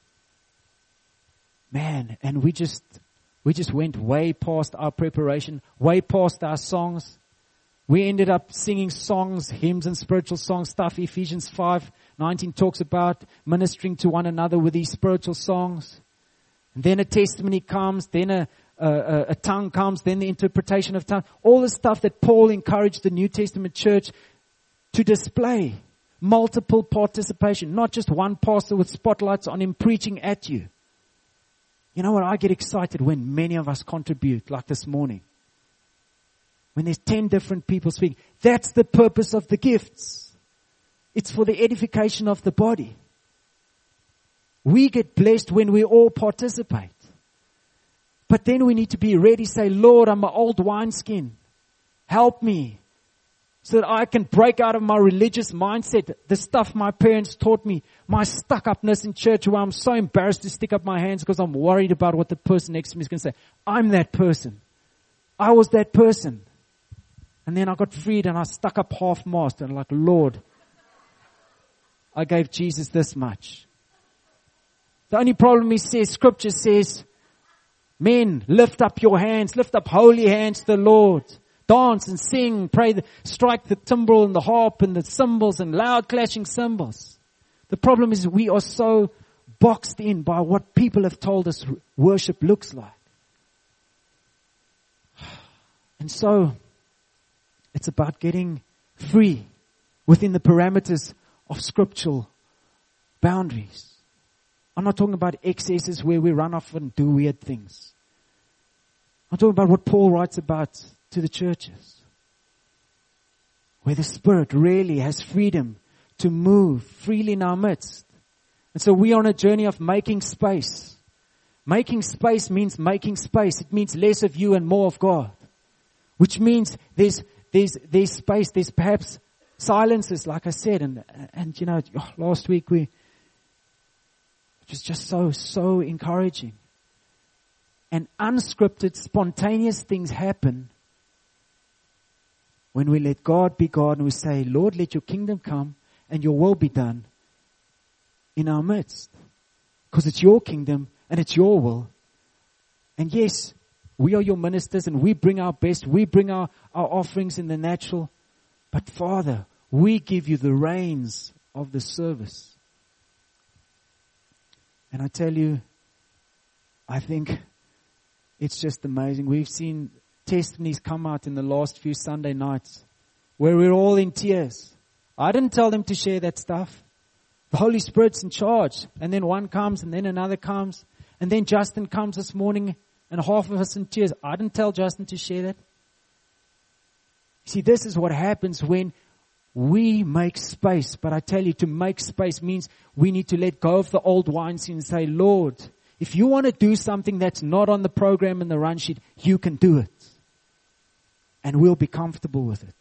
Man, and we just, we just went way past our preparation, way past our songs. We ended up singing songs, hymns and spiritual songs stuff. Ephesians five nineteen talks about ministering to one another with these spiritual songs. And then a testimony comes, then a, a, a tongue comes, then the interpretation of tongue. All the stuff that Paul encouraged the New Testament church to display. Multiple participation, not just one pastor with spotlights on him preaching at you. You know what? I get excited when many of us contribute, like this morning. When there's ten different people speaking. That's the purpose of the gifts. It's for the edification of the body. We get blessed when we all participate. But then we need to be ready, say, Lord, I'm an old wineskin. Help me. So that I can break out of my religious mindset, the stuff my parents taught me, my stuck-upness in church where I'm so embarrassed to stick up my hands because I'm worried about what the person next to me is going to say. I'm that person. I was that person. And then I got freed and I stuck up half-mast and like, Lord, I gave Jesus this much. The only problem he says, Scripture says, men, lift up your hands, lift up holy hands to the Lord. Dance and sing, pray, the, strike the timbrel and the harp and the cymbals and loud clashing cymbals. The problem is we are so boxed in by what people have told us worship looks like. And so, it's about getting free within the parameters of scriptural boundaries. I'm not talking about excesses where we run off and do weird things. I'm talking about what Paul writes about to the churches. Where the Spirit really has freedom to move freely in our midst. And so we are on a journey of making space. Making space means making space. It means less of you and more of God. Which means there's There's, there's space, there's perhaps silences, like I said, and, and you know, last week we, it was just so, so encouraging. And unscripted, spontaneous things happen when we let God be God and we say, Lord, let your kingdom come and your will be done in our midst. Because it's your kingdom and it's your will. And yes, we are your ministers and we bring our best. We bring our, our offerings in the natural. But Father, we give you the reins of the service. And I tell you, I think it's just amazing. We've seen testimonies come out in the last few Sunday nights where we're all in tears. I didn't tell them to share that stuff. The Holy Spirit's in charge. And then one comes and then another comes. And then Justin comes this morning and half of us in tears. I didn't tell Justin to share that. See, this is what happens when we make space. But I tell you, to make space means we need to let go of the old wineskin and say, Lord, if you want to do something that's not on the program and the run sheet, you can do it. And we'll be comfortable with it.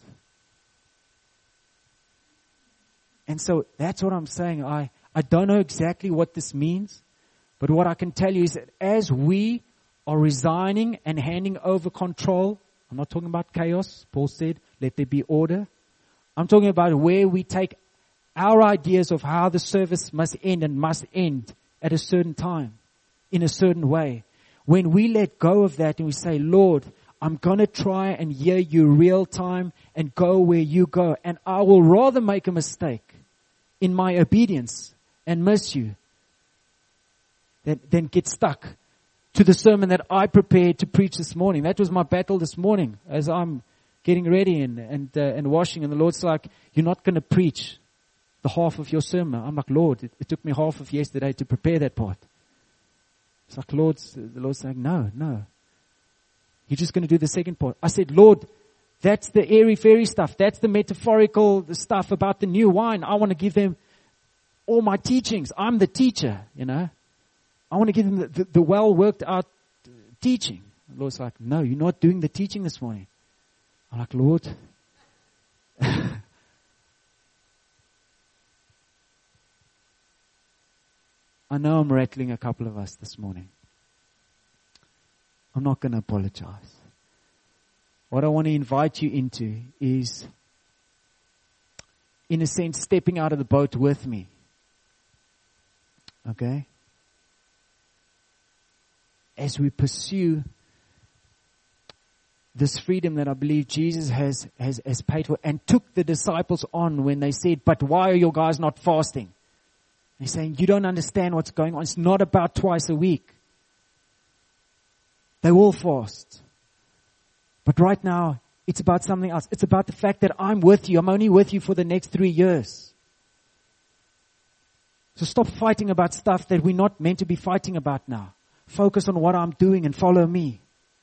And so that's what I'm saying. I, I don't know exactly what this means. But what I can tell you is that as we are resigning and handing over control, I'm not talking about chaos. Paul said, let there be order. I'm talking about where we take our ideas of how the service must end and must end at a certain time, in a certain way. When we let go of that and we say, Lord, I'm going to try and hear you real time and go where you go. And I will rather make a mistake in my obedience and miss you than, than get stuck to the sermon that I prepared to preach this morning. That was my battle this morning as I'm getting ready and, and, uh, and washing. And the Lord's like, you're not going to preach the half of your sermon. I'm like, Lord, it, it took me half of yesterday to prepare that part. It's like, Lord, the Lord's saying, no, no. You're just going to do the second part. I said, Lord, that's the airy-fairy stuff. That's the metaphorical the stuff about the new wine. I want to give them all my teachings. I'm the teacher, you know. I want to give them the, the, the well-worked-out teaching. The Lord's like, no, you're not doing the teaching this morning. I'm like, Lord. I know I'm rattling a couple of us this morning. I'm not going to apologize. What I want to invite you into is, in a sense, stepping out of the boat with me. Okay? As we pursue this freedom that I believe Jesus has, has, has paid for and took the disciples on when they said, but why are your guys not fasting? He's saying, you don't understand what's going on. It's not about twice a week. They will fast. But right now, it's about something else. It's about the fact that I'm with you. I'm only with you for the next three years. So stop fighting about stuff that we're not meant to be fighting about now. Focus on what I'm doing and follow me.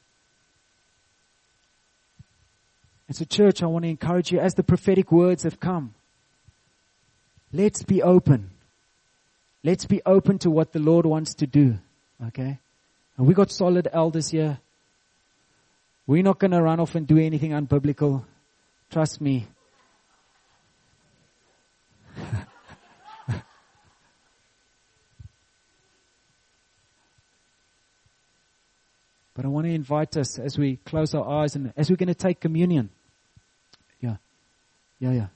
And so, church, I want to encourage you, as the prophetic words have come, let's be open. Let's be open to what the Lord wants to do. Okay? And we got solid elders here. We're not going to run off and do anything unbiblical. Trust me. But I want to invite us as we close our eyes and as we're going to take communion. Yeah. Yeah, yeah.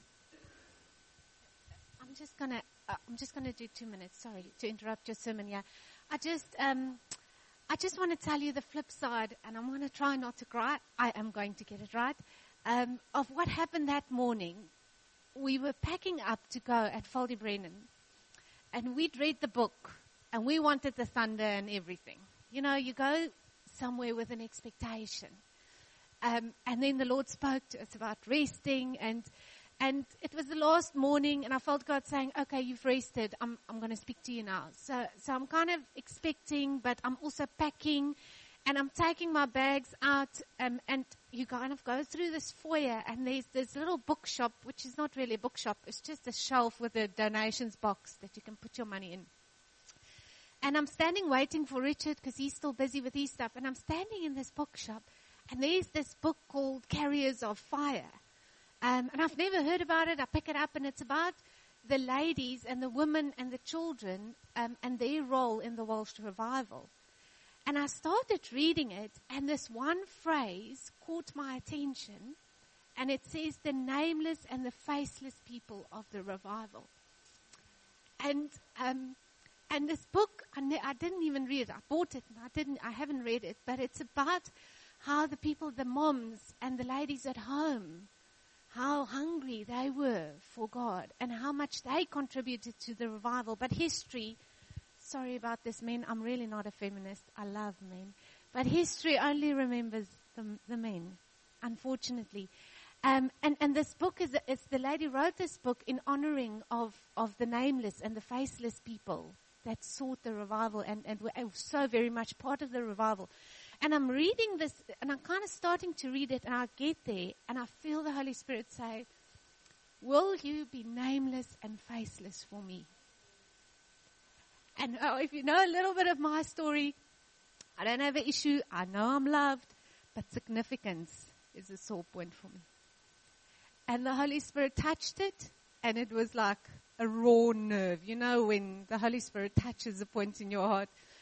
I'm just going to Uh, I'm just going to do two minutes. Sorry to interrupt your sermon. Yeah, I just, um, I just want to tell you the flip side, and I'm going to try not to cry. I am going to get it right. Um, of what happened that morning, we were packing up to go at Foldy Brennan, and we'd read the book, and we wanted the thunder and everything. You know, you go somewhere with an expectation, um, and then the Lord spoke to us about resting and. And it was the last morning, and I felt God saying, okay, you've rested. I'm, I'm going to speak to you now. So, so I'm kind of expecting, but I'm also packing, and I'm taking my bags out, um, and you kind of go through this foyer, and there's this little bookshop, which is not really a bookshop. It's just a shelf with a donations box that you can put your money in. And I'm standing waiting for Richard because he's still busy with his stuff. And I'm standing in this bookshop, and there's this book called Carriers of Fire. Um, and I've never heard about it. I pick it up, and it's about the ladies and the women and the children um, and their role in the Welsh revival. And I started reading it, and this one phrase caught my attention, and it says, the nameless and the faceless people of the revival. And um, and this book, I, ne- I didn't even read it. I bought it, and I didn't. I haven't read it, but it's about how the people, the moms and the ladies at home, how hungry they were for God and how much they contributed to the revival. But history, sorry about this, men, I'm really not a feminist. I love men. But history only remembers the, the men, unfortunately. Um, and, and this book, is, is the lady wrote this book in honoring of, of the nameless and the faceless people that sought the revival and, and were so very much part of the revival. And I'm reading this, and I'm kind of starting to read it, and I get there, and I feel the Holy Spirit say, will you be nameless and faceless for me? And oh, if you know a little bit of my story, I don't have an issue. I know I'm loved, but significance is a sore point for me. And the Holy Spirit touched it, and it was like a raw nerve. You know when the Holy Spirit touches a point in your heart.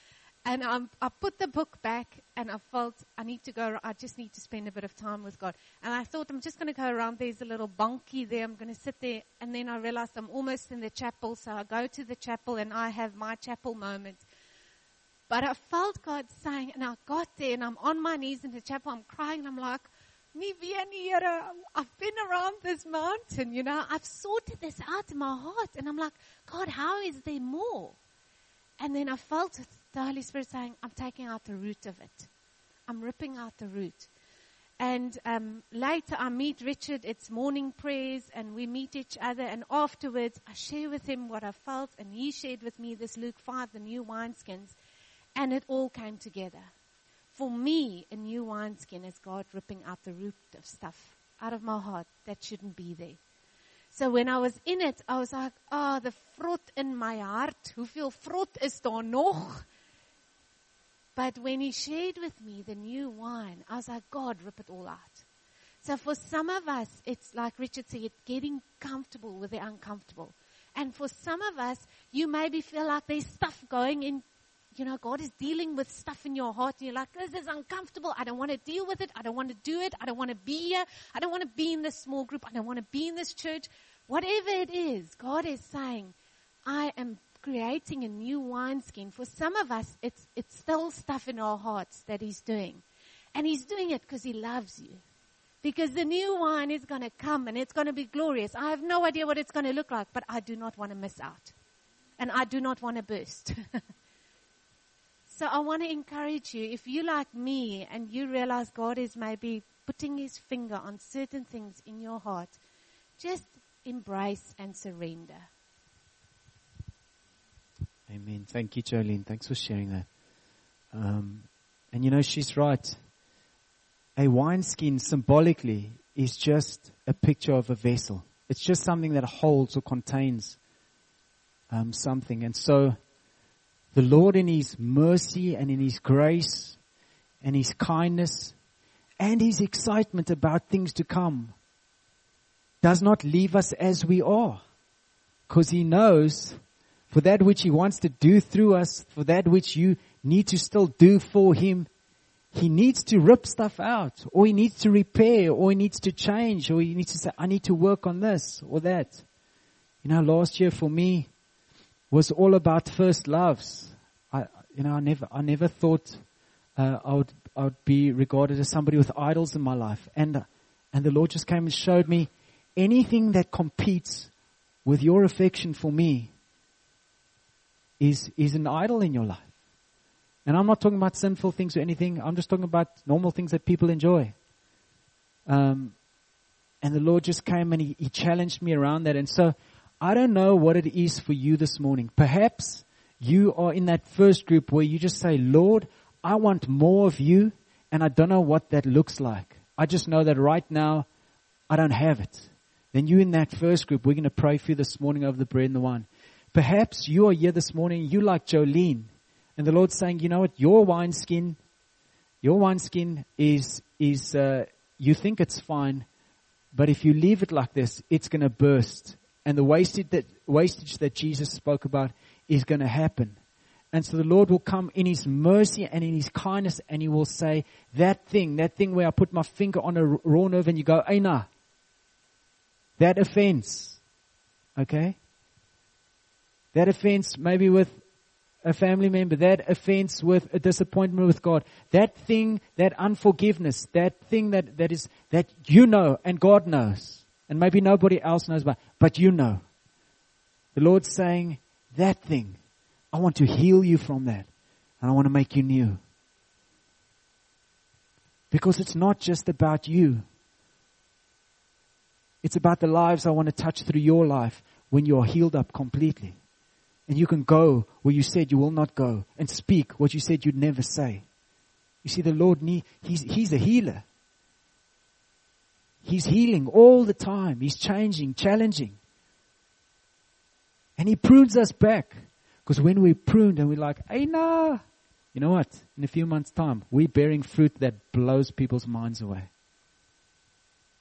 And um, I put the book back, and I felt I need to go, I just need to spend a bit of time with God. And I thought, I'm just going to go around, there's a little bonky there, I'm going to sit there. And then I realized I'm almost in the chapel, so I go to the chapel, and I have my chapel moment. But I felt God saying, and I got there, and I'm on my knees in the chapel, I'm crying, and I'm like, Nie weer nie, Here, I've been around this mountain, you know, I've sorted this out in my heart. And I'm like, God, how is there more? And then I felt it. The Holy Spirit saying, I'm taking out the root of it. I'm ripping out the root. And um, later I meet Richard. It's morning prayers, and we meet each other. And afterwards, I share with him what I felt, and he shared with me this Luke five, the new wineskins. And it all came together. For me, a new wineskin is God ripping out the root of stuff out of my heart that shouldn't be there. So when I was in it, I was like, oh, the vrot in my hart. Hoeveel vrot is daar nog? But when he shared with me the new wine, I was like, God, rip it all out. So for some of us, it's like Richard said, getting comfortable with the uncomfortable. And for some of us, you maybe feel like there's stuff going in, you know, God is dealing with stuff in your heart, and you're like, this is uncomfortable. I don't want to deal with it. I don't want to do it. I don't want to be here. I don't want to be in this small group. I don't want to be in this church. Whatever it is, God is saying, I am creating a new wineskin. For some of us, it's it's still stuff in our hearts that He's doing. And He's doing it because He loves you. Because the new wine is going to come, and it's going to be glorious. I have no idea what it's going to look like, but I do not want to miss out. And I do not want to burst. So I want to encourage you, if you like me and you realize God is maybe putting His finger on certain things in your heart, just embrace and surrender. Amen. Thank you, Jolene. Thanks for sharing that. Um, and you know, she's right. A wineskin symbolically is just a picture of a vessel. It's just something that holds or contains um, something. And so the Lord, in His mercy and in His grace and His kindness and His excitement about things to come, does not leave us as we are. Because He knows for that which He wants to do through us, for that which you need to still do for Him, He needs to rip stuff out, or He needs to repair, or He needs to change, or He needs to say, I need to work on this or that. You know, last year for me was all about first loves. I, you know, I never, I never thought uh, I would, I would be regarded as somebody with idols in my life, and uh, and the Lord just came and showed me anything that competes with your affection for me is is an idol in your life. And I'm not talking about sinful things or anything. I'm just talking about normal things that people enjoy. Um, and the Lord just came and he, he challenged me around that. And so I don't know what it is for you this morning. Perhaps you are in that first group where you just say, Lord, I want more of you, and I don't know what that looks like. I just know that right now I don't have it. Then you in that first group, we're going to pray for you this morning over the bread and the wine. Perhaps you are here this morning, you like Jolene, and the Lord's saying, you know what, your wineskin, your wineskin is, is, uh, you think it's fine, but if you leave it like this, it's going to burst. And the wastage that, wastage that Jesus spoke about is going to happen. And so the Lord will come in His mercy and in His kindness, and He will say, that thing, that thing where I put my finger on a raw nerve and you go, hey, nah, that offense, okay? That offense maybe with a family member, that offense with a disappointment with God, that thing, that unforgiveness, that thing that, that is, that you know and God knows, and maybe nobody else knows about, but you know. The Lord's saying, that thing, I want to heal you from that, and I want to make you new. Because it's not just about you. It's about the lives I want to touch through your life when you're healed up completely. And you can go where you said you will not go and speak what you said you'd never say. You see, the Lord, need, he's, he's a healer. He's healing all the time. He's changing, challenging. And He prunes us back. Because when we're pruned and we're like, hey, nah, you know what? In a few months' time, we're bearing fruit that blows people's minds away.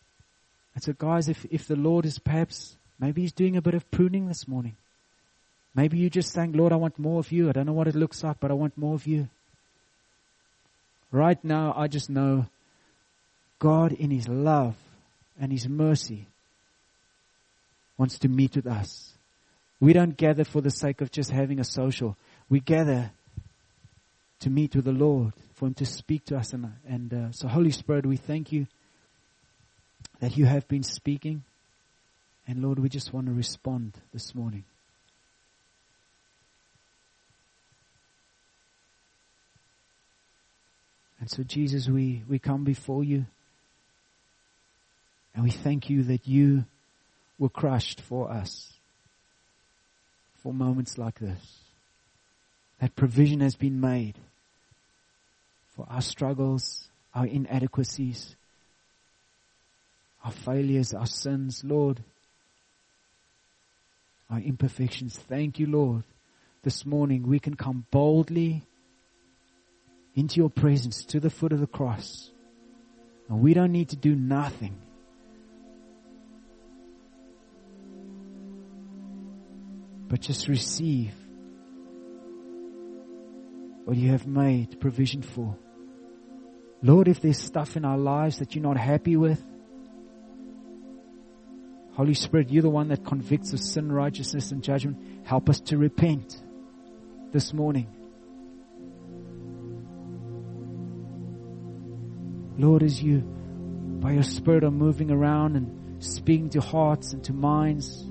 And so, guys, if, if the Lord is perhaps, maybe He's doing a bit of pruning this morning. Maybe you just saying, Lord, I want more of you. I don't know what it looks like, but I want more of you. Right now, I just know God in His love and His mercy wants to meet with us. We don't gather for the sake of just having a social. We gather to meet with the Lord, for Him to speak to us. And, and uh, so Holy Spirit, we thank you that you have been speaking. And Lord, we just want to respond this morning. And so Jesus, we, we come before you. And we thank you that you were crushed for us. For moments like this. That provision has been made. For our struggles, our inadequacies, our failures, our sins, Lord. Our imperfections. Thank you, Lord. This morning we can come boldly into your presence to the foot of the cross. And we don't need to do nothing. But just receive what you have made provision for. Lord, if there's stuff in our lives that you're not happy with, Holy Spirit, you're the one that convicts of sin, righteousness, and judgment. Help us to repent this morning. Lord, as you, by your Spirit, are moving around and speaking to hearts and to minds,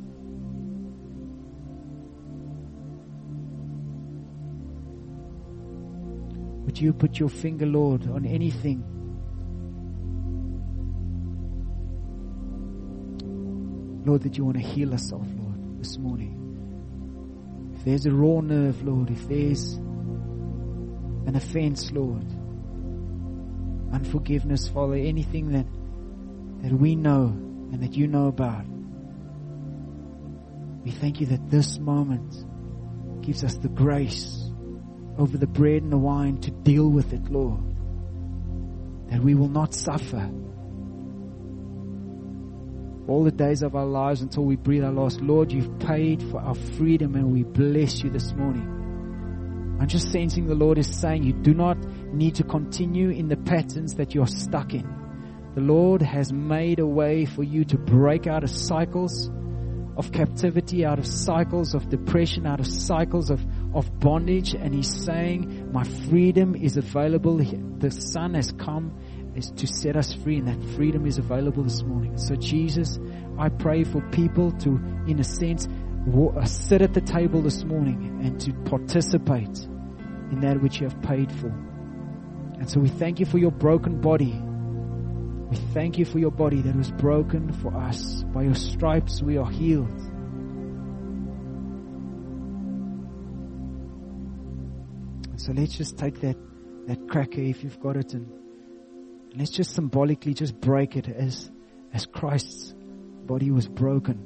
would you put your finger, Lord, on anything Lord, that you want to heal us of, Lord, this morning. If there's a raw nerve, Lord, if there's an offense, Lord, unforgiveness, Father, anything that, that we know and that you know about, we thank you that this moment gives us the grace over the bread and the wine to deal with it, Lord. That we will not suffer all the days of our lives until we breathe our last. Lord, you've paid for our freedom and we bless you this morning. I'm just sensing the Lord is saying you do not need to continue in the patterns that you're stuck in. The Lord has made a way for you to break out of cycles of captivity, out of cycles of depression, out of cycles of, of bondage. And He's saying, my freedom is available. The Son has come is to set us free, and that freedom is available this morning. So Jesus, I pray for people to, in a sense, sit at the table this morning and to participate in that which you have paid for. And so we thank you for your broken body. We thank you for your body that was broken for us. By your stripes we are healed. So let's just take that, that cracker, if you've got it, and let's just symbolically just break it as, as Christ's body was broken.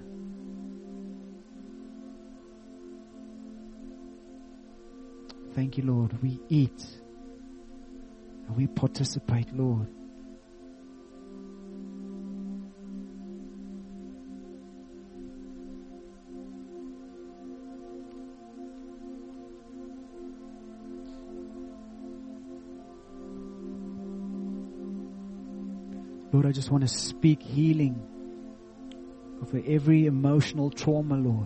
Thank you, Lord. We eat and we participate, Lord. Lord, I just want to speak healing over every emotional trauma, Lord.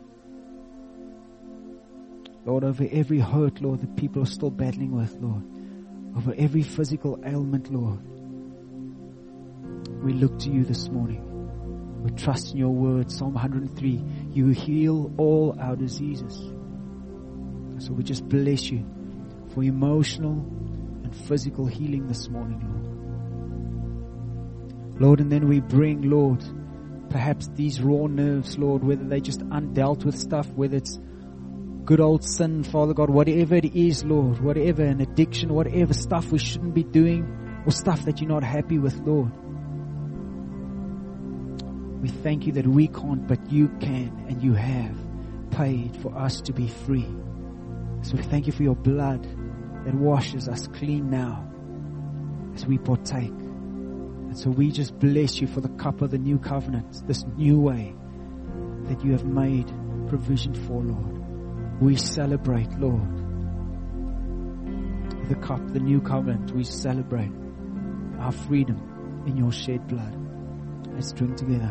Lord, over every hurt, Lord, that people are still battling with, Lord. Over every physical ailment, Lord. We look to you this morning. We trust in your word, Psalm one hundred three. You heal all our diseases. So we just bless you for emotional and physical healing this morning, Lord. Lord, and then we bring, Lord, perhaps these raw nerves, Lord, whether they just undealt with stuff, whether it's good old sin, Father God, whatever it is, Lord, whatever, an addiction, whatever stuff we shouldn't be doing, or stuff that you're not happy with, Lord. We thank you that we can't, but you can, and you have paid for us to be free. So we thank you for your blood that washes us clean now as we partake. And so we just bless you for the cup of the new covenant, this new way that you have made provision for, Lord. We celebrate, Lord, the cup, the new covenant. We celebrate our freedom in your shed blood. Let's drink together.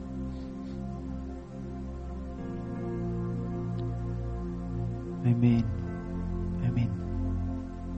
Amen.